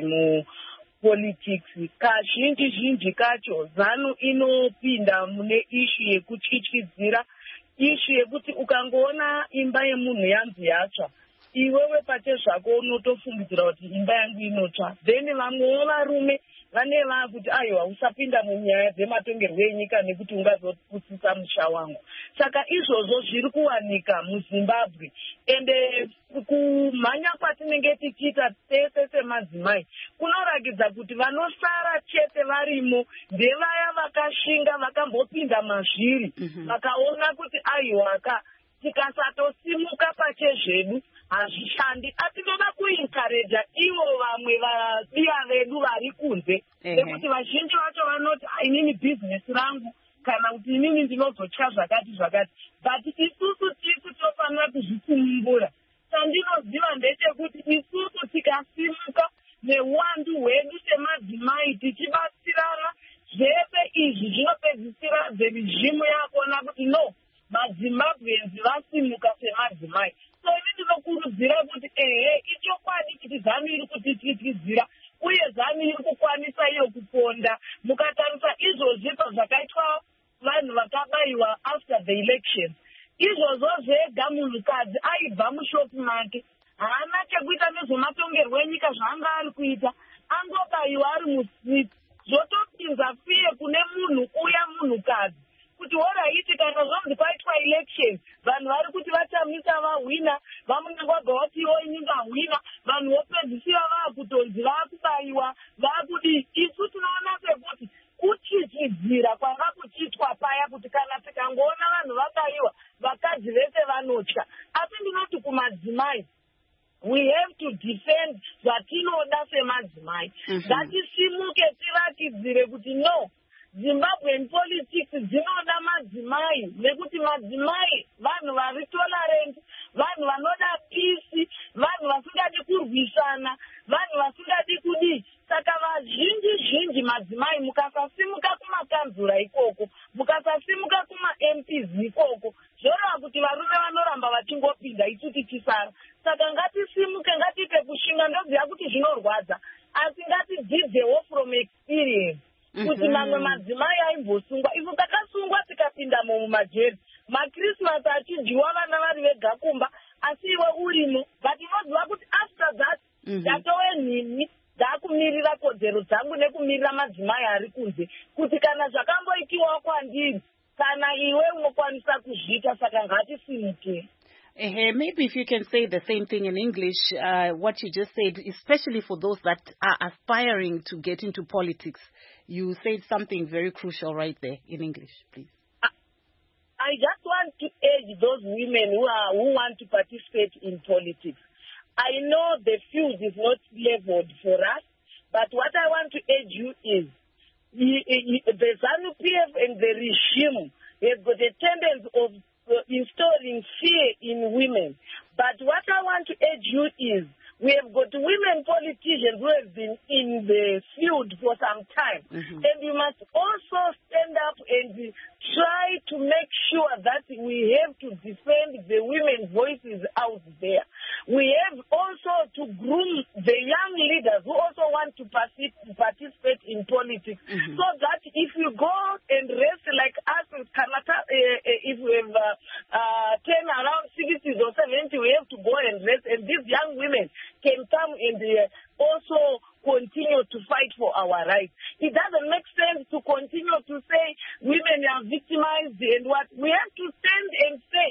mupolitics, kazhinji kacho ZANU inopinda mune ishu yekuchichidzira, ishu yekuti ukangoona imba yemunhu yanzi yatsva, iwewe pate zvako unotofungidzira kuti imba yangu inotsva, then vamwewo varume vane vakuti aiwa usapinda munyaya dzematongerwo enyika nekuti ungazopusisa musha wangu. Saka izvozvo zviri kuwanika muZimbabwe ende kumhanya kwatinenge tichiita tese semadzimai kunorakidza kuti vanosara chete varimo ndevaya vakashinga vakambopinda mazviri vakaona kuti aiwaka tikasatosimuka pachezvedu hazvishandi. Atinoda kuencourage ivo vamwe vadiwa vedu vari kunze nekuti vazhinji vacho vanoti inini bhizinesi rangu kana kuti inini ndinozotya zvakati but isusu tisu tofanira kuzvikumbura. Chandinoziva ndechekuti isusu tikasimuka neuwandu hwedu semadzimai tichibatsirana, zvese izvi zvinopedzisira zverizhimu yakona kuti no maZimbabweans vasimuka semadzimai. So ini ndinokurudzira kuti ichokwadi kuti ZANU iri kutitidzira uye ZANU iri kukwanisa iyo kuponda. Mukatarisa izvozvi pazvakaitwa vanhu vakabayiwa after the election, izvozvo zvega munhukadzi aibva mushopu make haana chekuita nezvematongerwo enyika zvaanga ari kuita, angobayiwa ari musiti, zvotopinza fiye kune munhu uya munhukadzi kuti oraiti kana zvonzi kwaitwa election vanhu vari kuti vatamisa vahwina, vamwe vabva vati iwo inyi vahwina, vanhu vopedzisira vaakutonzi vaakubayiwa vaakudi. Isu tinoona sekuti kuchichidzira kwanga kuchiitwa paya kuti kana tikangoona vanhu vabayiwa vakadzi vese vanotya. Asi ndinoti kumadzimai, we have to defend zvatinoda semadzimai. Ngatisimuke tiratidzire kuti no, Zimbabwean politics dzinoda madzimai nekuti madzimai vanhu vari tolerant, vanhu vanoda peace, vanhu vasingadi kurwisana, vanhu vasingadi kudi. Saka vazhinji madzimai mukasasimuka kumakanzura ikoko, mukasasimuka kuma-MPs ikoko, zvoreva kuti varume vanoramba vachingopinda isu tichisara. Saka ngatisimuke, ngatiite kushinga. Ndoziva kuti zvinorwadza asi ngatidzidzewo from experience kuti mamwe madzimai aimbosungwa. Isu takasungwa tikapinda mumajeri, maKrismasi achidyiwa vana vari vega kumba, asi iwe urimo. But inoziva kuti after that ndatowe nhini ndakumirira kodzero dzangu nekumirira madzimai ari kunze kuti kana zvakamboitiwa kwandiri kana iwe unokwanisa kuzviita. Saka ngatisimuke. Maybe if you can say the same thing in English, what you just said, especially for those that are aspiring to get into politics. You said something very crucial right there in English, please. I just want to urge those women who want to participate in politics. I know the field is not leveled for us, but what I want to urge you is the ZANU-PF and the regime have got a tendency of installing fear in women. But what I want to urge you is we have got women politicians who have been in the field for some time. And you must also stand up and try to make sure that we have to defend the women's voices out there. we have also to groom the young leaders who also want to participate in politics, so that if you go and rest like us in Canada, if we have 10 around 60s or 70, we have to go and rest, and these young women can come and also continue to fight for our rights. It doesn't make sense to continue to say women are victimized and what. We have to stand and say,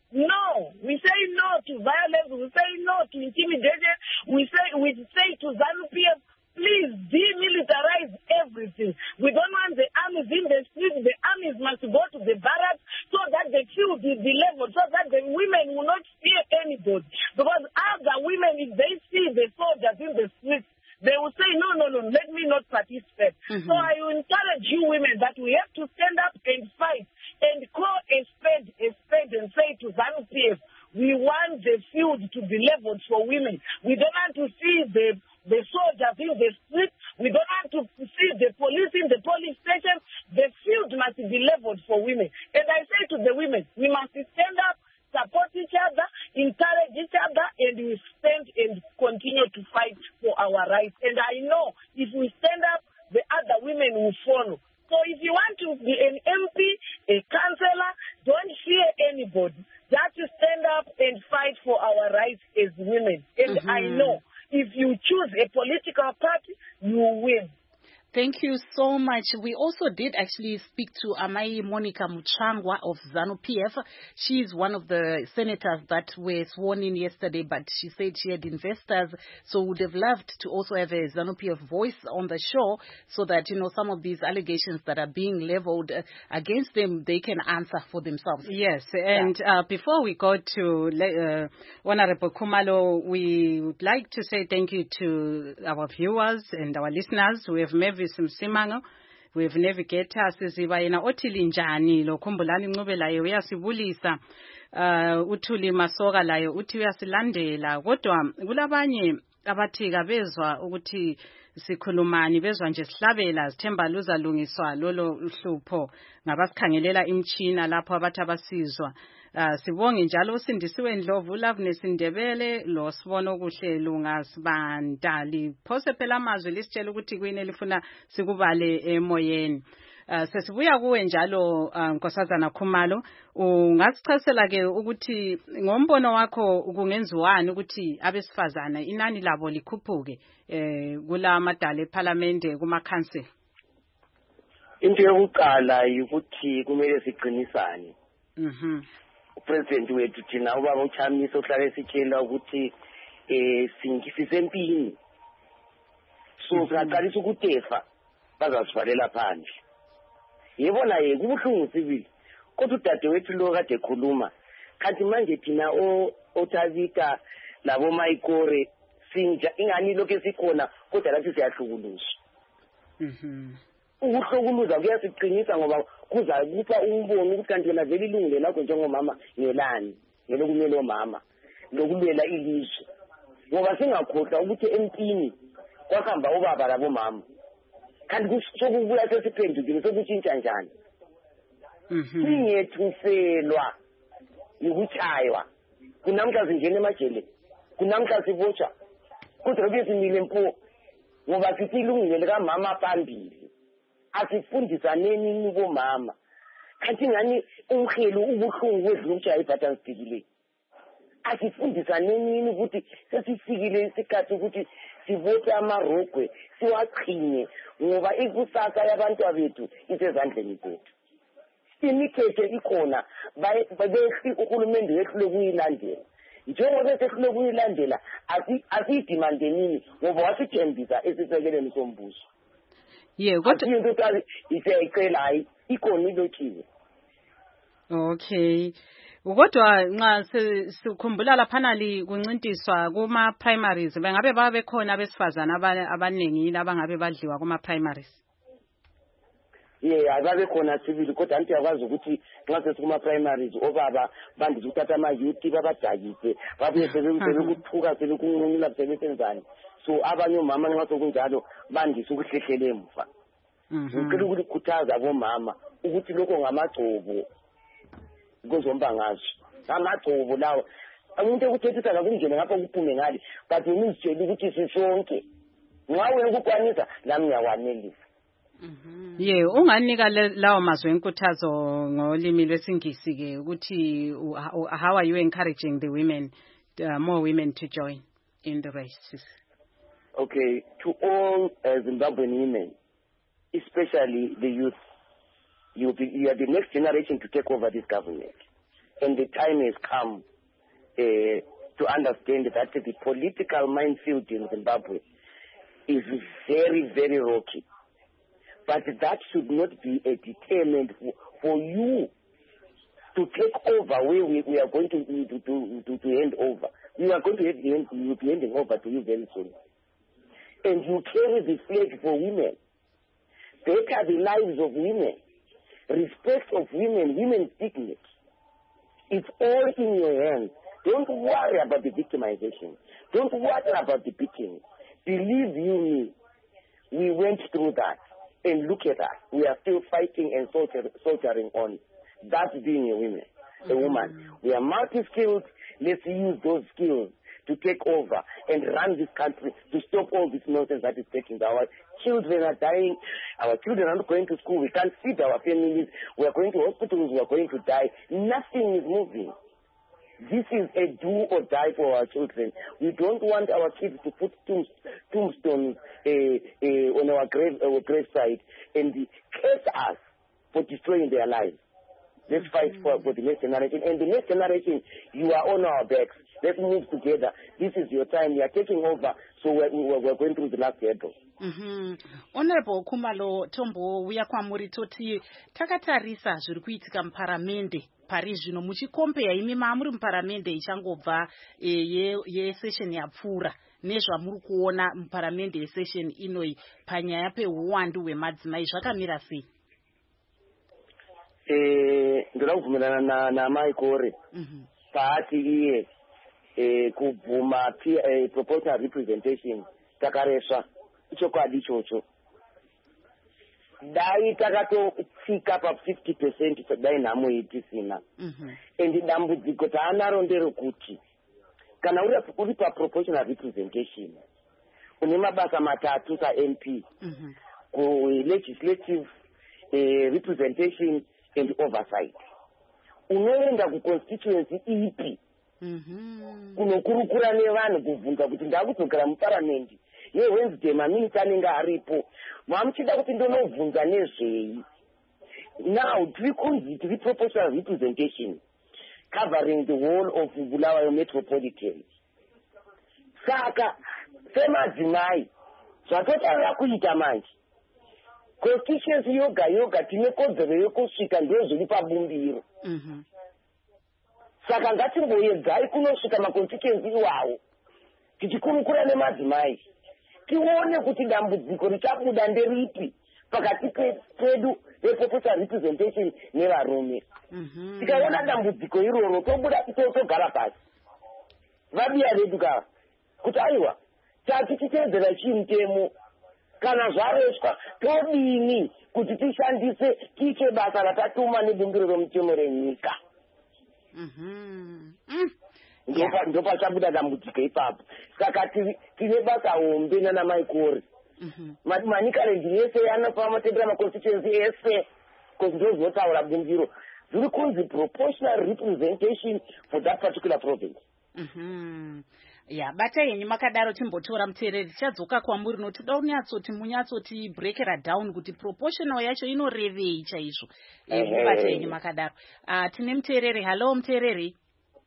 no. We say no to violence. We say no to intimidation. We say to ZANU-PF, please demilitarize everything. We don't want the armies in the streets. The armies must go to the barracks so that the field will be leveled, so that the women will not fear anybody. Because other women, if they see the soldiers in the streets, they will say, no, let me not participate. So I will encourage you women that we have to stand up and fight and call a spade and say to ZANU-PF, we want the field to be leveled for women. We don't want to see the soldiers in the street. We don't want to see the police in the police station. The field must be leveled for women. And I say to the women, we must stand up, support each other, encourage each other, and we stand and continue to fight for our rights. And I know if we stand up, the other women will follow. So if you want to be an MP, a councillor, don't fear anybody. Just stand up and fight for our rights as women. And I know if you choose a political party, you will win. Thank you so much. We also did actually speak to Amai Monica Muchangwa of ZANU-PF. She's one of the senators that were sworn in yesterday, but she said she had investors, so would have loved to also have a ZANU-PF voice on the show so that, some of these allegations that are being leveled against them, they can answer for themselves. Yes, and before we go to Honorable Khumalo, we would like to say thank you to our viewers and our listeners. We have Mavis Msimango, we have Navigator Siziba yena othili njani lo khumbulani Ncube laye uyasibulisa uthuli Masoka laye uthi uyasilandela kodwa kulabanye abathi kabezwa ukuthi sikhulumani bezwa nje sihlabela sithemba luzalungiswa lolo uhlupho ngabasikhangelela imtshina lapho abathi abasizwa. Sibonge njalo usindisiwe Ndlovu Loveness Ndebele lo sibona okuhle lungasibandali phose phela amazwi lisitshela ukuthi kuyini elifuna sikubale emoyeni. Sesibuya kuwe njalo Nkosazana Khumalo, ungasichasela ke ukuthi ngombono wakho kungenziwani ukuthi abesifazana inani labo likhuphuke kula madala eParliament kuma council? Into yokuqala ukuthi kumele siqinisane. President wethu thina ubaba uChamisa uhlale sitshela ukuthi sisempini. So singaqalisa ukutefa bazasivalela phandle. Yebona kubuhlungu sibili. Kodwa udadewethu lo kade ekhuluma. Kanti manje thina oThabita labo Mayikore sinja ingani lokho esikhona kodwa lathi siyahlukuluzwa. Ukuhlokuluza kuyasiqinisa ngoba kuza kupha umbono ukuthi kanti yena vele ilungile lakho njengomama ngelani ngelokumele omama lokulwela ilizwe ngoba singakhohlwa ukuthi empini kwahamba obaba labo mama kanti sokubuya sesiphendukile sokutshintsha njani. Singethuselwa ukuchaywa kunamhla singena emajele kunamhla sibotshwa kodwa ke simile mpo ngoba sithi ilungile likamama phambili. Asifundisaneni bomama kanti ngani umkhelu ubuhlungu wedlutsha ibhatani sidikile. Asifundisaneni ukuthi sesifikile isikhathi ukuthi sivote amarogwe siwaqhinye ngoba ikusasa yabantu abethu isezandleni zethu. Imithetho ikhona babehli uhulumende wehlule kuyilandela. Njengoba sehlule kuyilandela asiyidemandenini ngoba wasithembisa esisekeleni sombuso. Kodwa into iseyicela ikoni lokiwe. Okay. Kodwa nxa sikhumbula laphana kuncintiswa kuma primaries bengabe babe khona abesifazana abanengi labangabe badliwa kuma primaries. Akabe khona sibili kodwa anti yakwazi ukuthi nxa sesikuma primaries obaba bandise ukuthatha ama youth babadakise babuye sebekuthuka sebekunqunula sebesenzani. So abanye omama nxa sokunjalo bandise ukuhlehlela emva. Ngicela ukukhuthaza abomama ukuthi lokho ngamagcobo kuzomba ngazo. Amagcobo lawo amuntu ekuthetisa ngakunjena ngapha kuphume ngale but unizitshela ukuthi sisonke nxa wena ukukwanisa nami ngiyakwanelisa. Ye unganika lawo mazwi enkuthazo ngolimi lwesingisi ke ukuthi how are you encouraging the women more women to join in the race? Okay, to all Zimbabwean women, especially the youth, you are the next generation to take over this government, and the time has come to understand that the political minefield in Zimbabwe is very, very rocky. But that should not be a deterrent for you to take over where we are going to hand over. We are going to be handing over to you very soon. And you carry the flag for women. Better the lives of women. Respect of women, women's dignity. It's all in your hands. Don't worry about the victimization. Don't worry about the beating. Believe you me, we went through that. And look at us. We are still fighting and soldiering on. That's being a woman. We are multi-skilled. Let's use those skills to take over and run this country, to stop all this nonsense that is taking. Our children are dying. Our children are not going to school. We can't feed our families. We are going to hospitals. We are going to die. Nothing is moving. This is a do or die for our children. We don't want our kids to put tombstones on our graveside and curse us for destroying their lives. Let's fight for the next generation. And the next generation, you are on our backs. Let's move together. This is your time. You are taking over. So we're going through the last hurdle. Honorable Khumalo Tombo, we are kwamuri toti takatarisa zviri kuitika muparamende pari zvino muchikompea imi maamuri muparamende ichangobva yesession yapfuura nezvamuri kuona muparamende yesession inoi panyaya peuwandu hwemadzimai zvakamira sei? Ndoda kubvumirana naamai Kore paati iye kubvuma proportional representation takaresva ichokwadi ichocho. Dai takatotsika pa 50% dai nhamo yetisina. And dambudziko taanaro nderekuti kana uri pa proportional representation une mabasa matatu MP, legislative representation and oversight. Unoenda kuconstituency ipi kunokurukura nevanhu kubvunza kuti ndakudzokera muparamendi yeWednesday maminiti anenge aripo mamuchida kuti ndonobvunza nezvei. Now tiri proportional representation covering the whole of Bulawayo metropolitan. Saka semadzimai zvatotanga kuita manje constituency yoga tine kodzero yokusvika ndezviri pabumbiro. Saka ngatimboedzai kunosvika maconstituency iwawo tichikurukura nemadzimai tione kuti dambudziko richabuda nderipi pakati pedu reproportional representation nevarume. Tikaona dambudziko iroro tobuda togara pasi vabiya vedu kava kuti aiwa tati titeedzera chimutemo kana zvareswa todini kuti tishandise tiche basa ratatuma nebumbiro romutemo renyika. Ndopa chabuda dambudziko ipapo. Saka tine basa hombe nana Maikori. Manyika renji yese anofamba matendera maconstituency ese kuti ndozotaura bumbiro. Zviri kunzi proportional representation for that particular province. Bata yenyu makadaro timbotora muteereri tichadzoka kwamuri notoda kunyatsoti munyatsoti breakera down kuti proportional yacho inorevei chaizvo. Bata yenyu makadaro. Tine muteereri. Hello muteereri.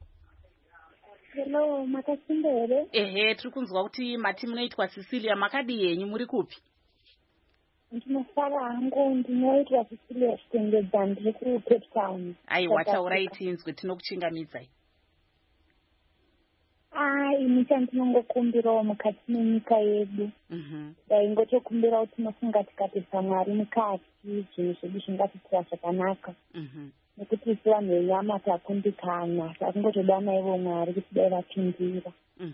Hello, makasimbere. Tiri kunzwa kuti mati munoitwa Cecilia, makadi yenyu muri kupi? Ndinosara hangu ndinoitwa Cecilia Chitengedza ndiri ku Cape Town. Aiwa, taurai tinzwe tinokuchingamidzai. Ini chandinongokumbirawo mukati menyika yedu. Dai ngotokumbirawo tinofunga tikapisa Mwari mukati zvinhu zvedu zvingatitira zvakanaka. Nekuti isi vanhu venyama takundikana takungotoda naivo Mwari kuti dai vapindira.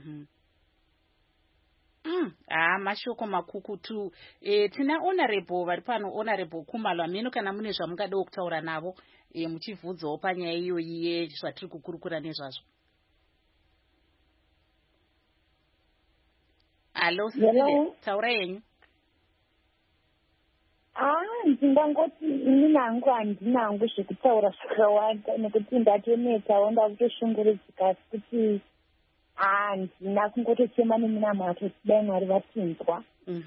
Mashoko makukutu. Tina honorable vari pano, honorable Khumalo Ameno, kana mune zvamungadawo kutaura navo muchivhudzawo panyaya iyoyi zvatiri kukurukura nezvazvo. Allo Sisile, taureng. Ndingangoti inangu andinangu zvekutaura zvakawanda nekuti ndatoneta onda kutoshungurudzika kuti handina kungotochema nemunamato kudai Mwari vatinzwa.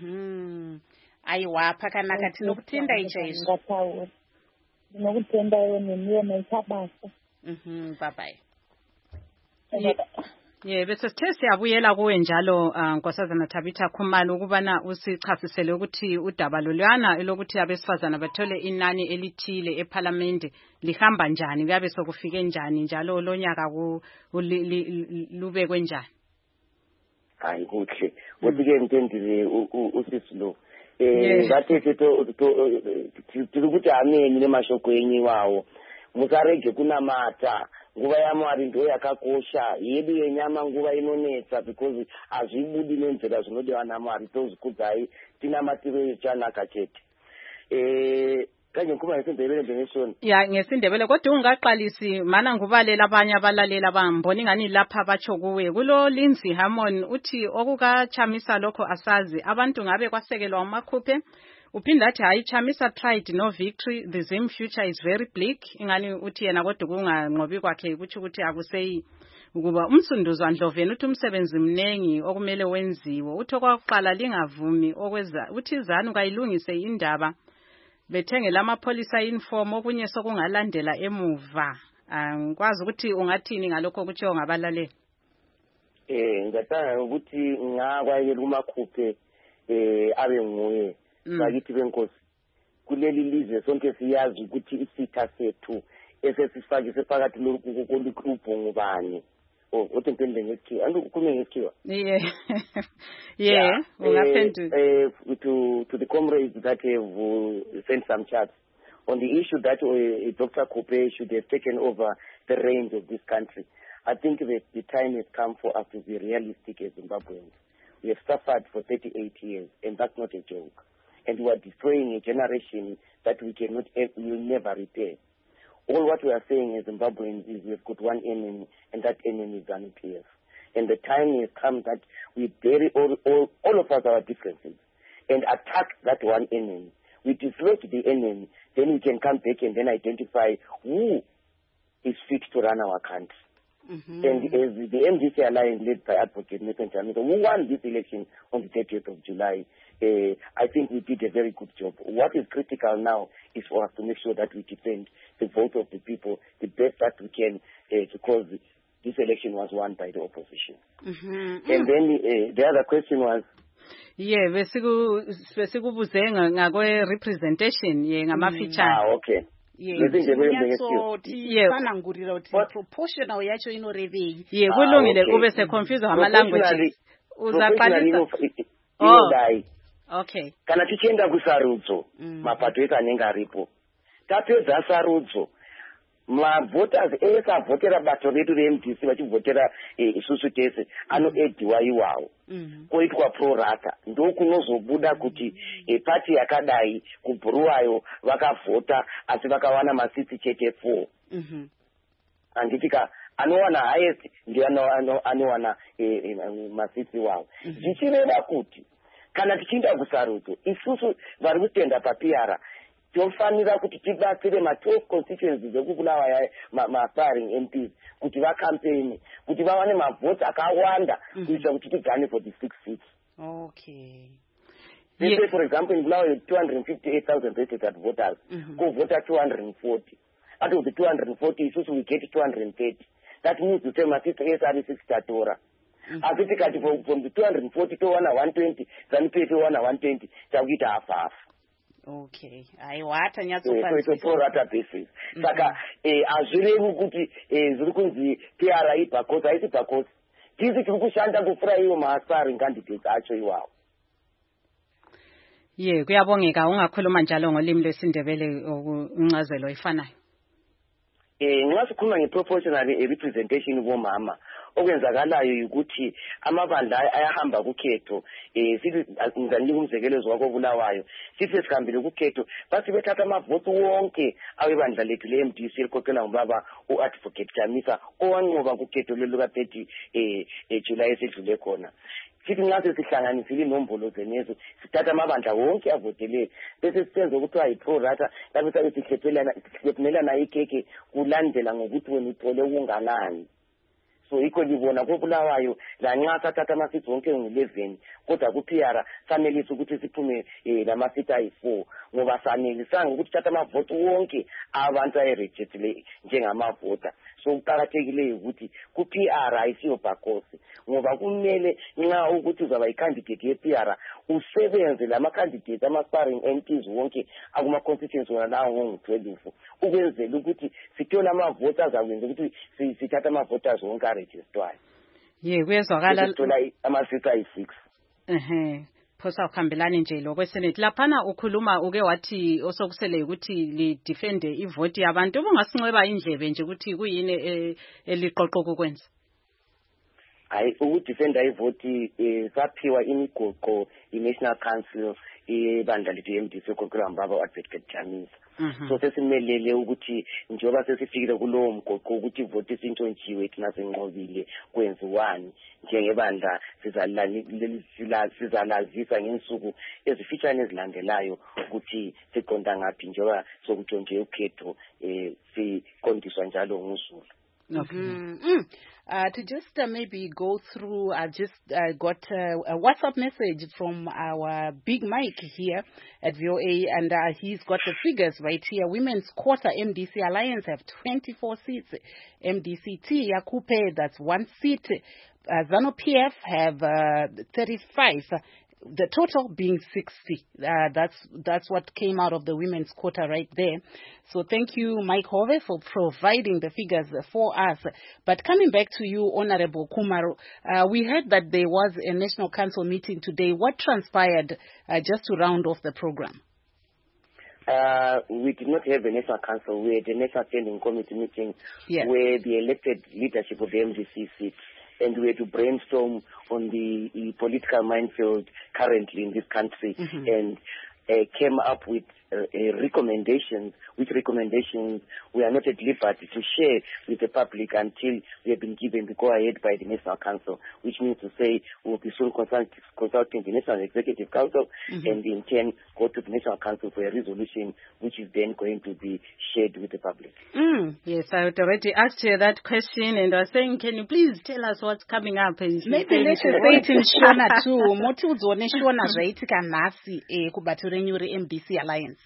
Aiwa pakanaka tinokutenda ichaizvo. Ngataura. Ndinokutenda iwe nemiwe maita basa. Bye bye. Bese sithe siyabuyela kuwe njalo Nkosazana Tabitha Khumalo ukubana usichasisele ukuthi udaba lolwana elokuthi abesifazana bathole inani elithile eParliament lihamba njani kuyabe sokufike njani njalo lonyaka lube kwenjani. Hayi kuhle. Kodike ngitendile usisilo. Bathethe tiri kuti ameni nemashoko enyiwawo. Musarege kunamata. Nguva yaMwari ndo yakakosha yedu yenyama nguva inonetsa because azvibudi nenzira zvinodiwa naMwari tozikudzai tinamatiro chanaka chete. Kanje kuba ngesindebele donation. Ngesindebele kodwa ungaqalisi mana ngubalela abanye abalalela bambona ingani lapha batsho kuwe kulo Lindsay Harmon uthi okukachamisa lokho asazi abantu ngabe kwasekelwa umakhuphe. Uphinda athi hayi Chamisa tried no victory, the Zim future is very bleak. Ingani uthi yena kodwa kunganqobi kwakhe ukuthi akuseyi ukuba umsunduzwa Ndloveni uthi umsebenzi mnengi okumele wenziwe. Uthi okwaqala lingavumi okweza uthi izanu kayilungise indaba bethengela amapolisa uniform okunye sokungalandela emuva. Ngikwazi ukuthi ungathini ngalokho ukuthi ongabalaleli. Ngathanda ukuthi ngakwayela umakhuphe abe nguye. Bakithi benkosi kuleli lizwe sonke siyazi ukuthi isitha sethu esesifakise phakathi lokukubhongo ngubani uthi ngiphendule ngesikhiwa andukukhulume ngesikhiwa ungaphendula to the comrades that have sent some charts on the issue that Dr. Kupe should have taken over the reins of this country. I think that the time has come for us to be realistic as Zimbabweans. We have suffered for 38 years and that's not a joke. And we are destroying a generation that we will never repair. All what we are saying as Zimbabweans is we've got one enemy, and that enemy is ZANU-PF. And the time has come that we bury all of us our differences and attack that one enemy. We dislodge the enemy, then we can come back and then identify who is fit to run our country. And as the MDC Alliance led by Advocate Nathan Chamisa, who won this election on the 30th of July, I think we did a very good job. What is critical now is for us to make sure that we defend the vote of the people the best that we can, because this election was won by the opposition. And then the other question was, besikubuze ngakwe representation ngamafeature. Okay. Fanangurira uthi proportional yacho inorevei. Kulungile ube se confuse ama languages. Uzaqalisa. Okay. Kana tichenda kusarudzo mapato ese anenge aripo. Tapedza sarudzo mavoters ese avhotera bato redu reMDC vachivhotera isusu tese anoedhiwa iwawo koitwa prorata ndokunozobuda kuti pati yakadai kubhuruwayo vakavhota asi vakawana masitsi chete 4 anditika anowana highest ndiye anowana masitsi wawo zvichireva kuti kana tichienda kusarudzo isusu vari kutenda paPR tofanira kuti tibatsire ma12 constituencies ekubulawa ma-aspiring MPs kuti vacampaign kuti vawane mavhoti akawanda kuitira kuti tigane for the 6 seats. Okay. Let's say for example in Bulawayo 258,000 registered voters kuvota 240. Out of the 240 isusu we get 230. That means to say masitsi SR 6 tatora. Asiti kati from the 240 to 120 ZANU-PF to 120 takuita half. Okay. Aiwata nyatso so prorata basis. Saka azvirevi kuti zviri kunzi PR ipakosi aisi pakosi. Tisi tiri kushanda kufura iwo maaspari candidates acho iwawo. Kuyabongeka ungakhuluma njalo ngolimi lwesindebele incazelo ifanayo. Nxa sikhuluma nge-proportional representation bomama okwenzakalayo ukuthi amabandla ayahamba kukhetho sithi ngizanika umzekelo wakho Bulawayo sithi sikhambile kukhetho basi bethatha amavoti wonke awebandla lethu le-MDC elikhokhelwa ngubaba u-Advocate Chamisa owanqoba kukhetho lelo ka-30 July esedlule khona. sithi nxa sesihlanganisile inombolo zenezo sithatha amabandla wonke avoteleyo bese sisenza ukuthiwa yi-pro rata lapho sabe sihlephelelana ikeke kulandela ngokuthi wena uthole okunganani. So yikho libona koBulawayo lanxa sathatha amasiti wonke ngu-11 kodwa ku-PR sanelisa ukuthi siphume lamasiti ayi-4 ngoba sanelisanga ukuthi thatha amavoti wonke abantu ayerejistile njengamavota. So kuqakathekileyo ukuthi ku-PR ayisiyo bhakosi ngoba kumele nxa ukuthi uzaba yi-candidate ye-PR usebenze lama-candidate ama-sparring MPs wonke akuma-constituency wona lawo ngongu-12 ukwenzela ukuthi sithole amavoti azakwenza ukuthi sithathe amavoters wonke arejistwayo. Kuyezwakala sithola amasiti ayi-6. Phosa ukuhambelana nje lokwesenate laphana ukhuluma uke wathi osokusele ukuthi lidefende ivoti yabantu ubungasinxeba indlebe nje ukuthi kuyini eliqoqo ukwenza. Hayi ukudefenda ivoti saphiwa imigoqo i-National Council ibandla lethu MDC kokurambaba advocate Chamisa. So sesimelele ukuthi njengoba sesifikile kulowo mgoqo ukuthi ivoti isintshontshiwe thina senqobile kwenziwani njengebandla sizalazisa ngensuku ezifitshane ezilandelayo ukuthi siqonda ngaphi njengoba sokutshontshe ukhetho siqondiswa njalo nguzulu. To just maybe go through, I just got a WhatsApp message from our big Mike here at VOA, and he's got the figures right here. Women's Quarter MDC Alliance have 24 seats. MDCT Yakupe, that's 1 seat. ZANU-PF have 35. The total being 60. That's what came out of the women's quota right there. So thank you, Mike Hove, for providing the figures for us. But coming back to you, Honorable Khumalo, we heard that there was a National Council meeting today. What transpired just to round off the program? We did not have a National Council. We had a National Standing Committee meeting where the elected leadership of the MDC sits. And we had to brainstorm on the political minefield currently in this country and came up with recommendations, which recommendations we are not at liberty to share with the public until we have been given the go-ahead by the National Council, which means to say we will be soon consulting the National Executive Council and in turn go to the National Council for a resolution which is then going to be shared with the public. Yes, I had already asked you that question and I was saying, can you please tell us what's coming up? Maybe let's say it in Shona too. Moti uzone Shona zaitika nasi kubature nyuri MDC Alliance.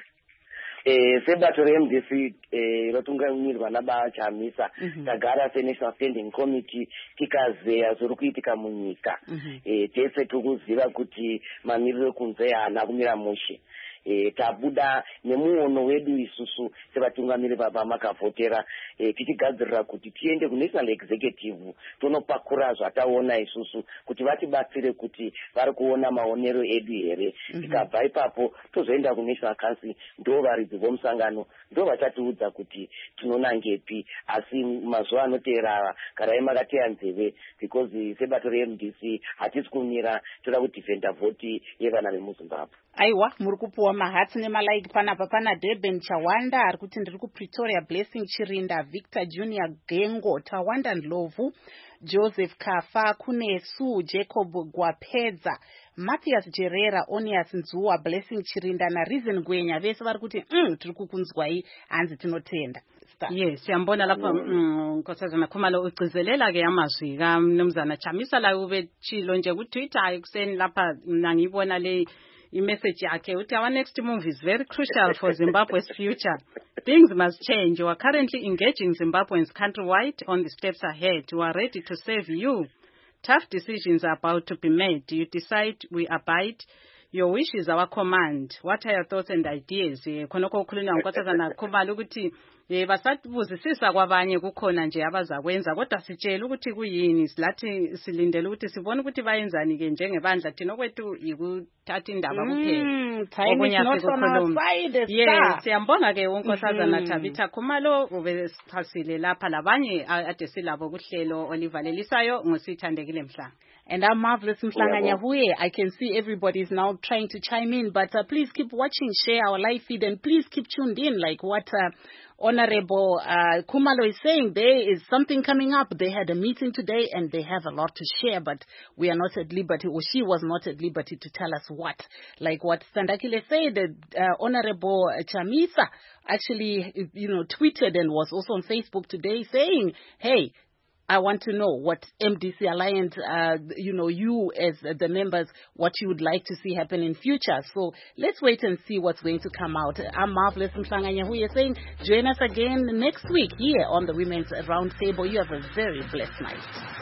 Sebature MDC rotungamirwa nabachamisa tagara se-National Standing Committee tikazeya zvirikuitika munyika tese tikuziva kuti mamiriro ekunze haana kumira mushe tabuda nemuono wedu isusu sevatungamiri vamakavhotera tichigadzirira kuti tiende kuNational Executive tonopakura zvataona isusu kuti vatibatsire kuti vari kuona maonero edu here tikabva ipapo tozoenda kuNational Council ndo varidzi vomusangano ndo vachatiudza kuti tinonangepi asi mazuva anoteera garai makateya nzeve because sebato reMDC hatisi kumira toda kudefenda vhoti yevana vemuZimbabwe. Aiwa, muri kupuwa mahatsi nemalaiki panapa pana Durban Chawanda ari kuti ndiri kuPretoria, Blessing Chirinda, Victor Junior Gengo, Tawanda Ndlovu, Joseph Kafa, kune Su, Jacob Gwapedza, Matthias Jerera, Onias Nzuwa, Blessing Chirinda na Reason Gwenya vese vari kuti tiri kukunzwai hanzi tinotenda. Yes, siyambona lapha Nkosazana Khumalo ugcizelela ke amazwi kaMnumzana Chamisa la ubetshilo nje ku Twitter ekuseni lapha mina ngibona le imessage yakhe uthi our next move is very crucial for Zimbabwe's future. Things must change. We are currently engaging Zimbabweans countrywide on the steps ahead. We are ready to serve you. Tough decisions are about to be made. You decide, we abide. Your wish is our command. What are your thoughts and ideas? Khonoko ukhuluma Nkosazana Khumalo ukuthi basatibuzisisa kwabanye kukhona nje abazakwenza kodwa sitshela ukuthi kuyini silathi silindele ukuthi sibone ukuthi bayenzani ke njengebandla thina kwethu ikuthatha indaba kuphela. Time is not on our side. Yes, siyambonga ke uNkosazana Tabitha Khumalo ubesichasile lapha labanye ade silabo kuhlelo olivalelisayo ngosithandekile mhla. And I'm Marvelous Mhlanga Nyahuye. I can see everybody's now trying to chime in, but please keep watching, share our live feed, and please keep tuned in, like what Honorable Khumalo is saying. There is something coming up. They had a meeting today, and they have a lot to share, but we are not at liberty, or she was not at liberty to tell us what. Like what Sandakile said, Honorable Chamisa actually, tweeted and was also on Facebook today saying, hey, I want to know what MDC Alliance, you as the members, what you would like to see happen in future. So let's wait and see what's going to come out. I'm Marvelous Mhlanga Nyahuye saying, join us again next week here on the Women's Roundtable. You have a very blessed night.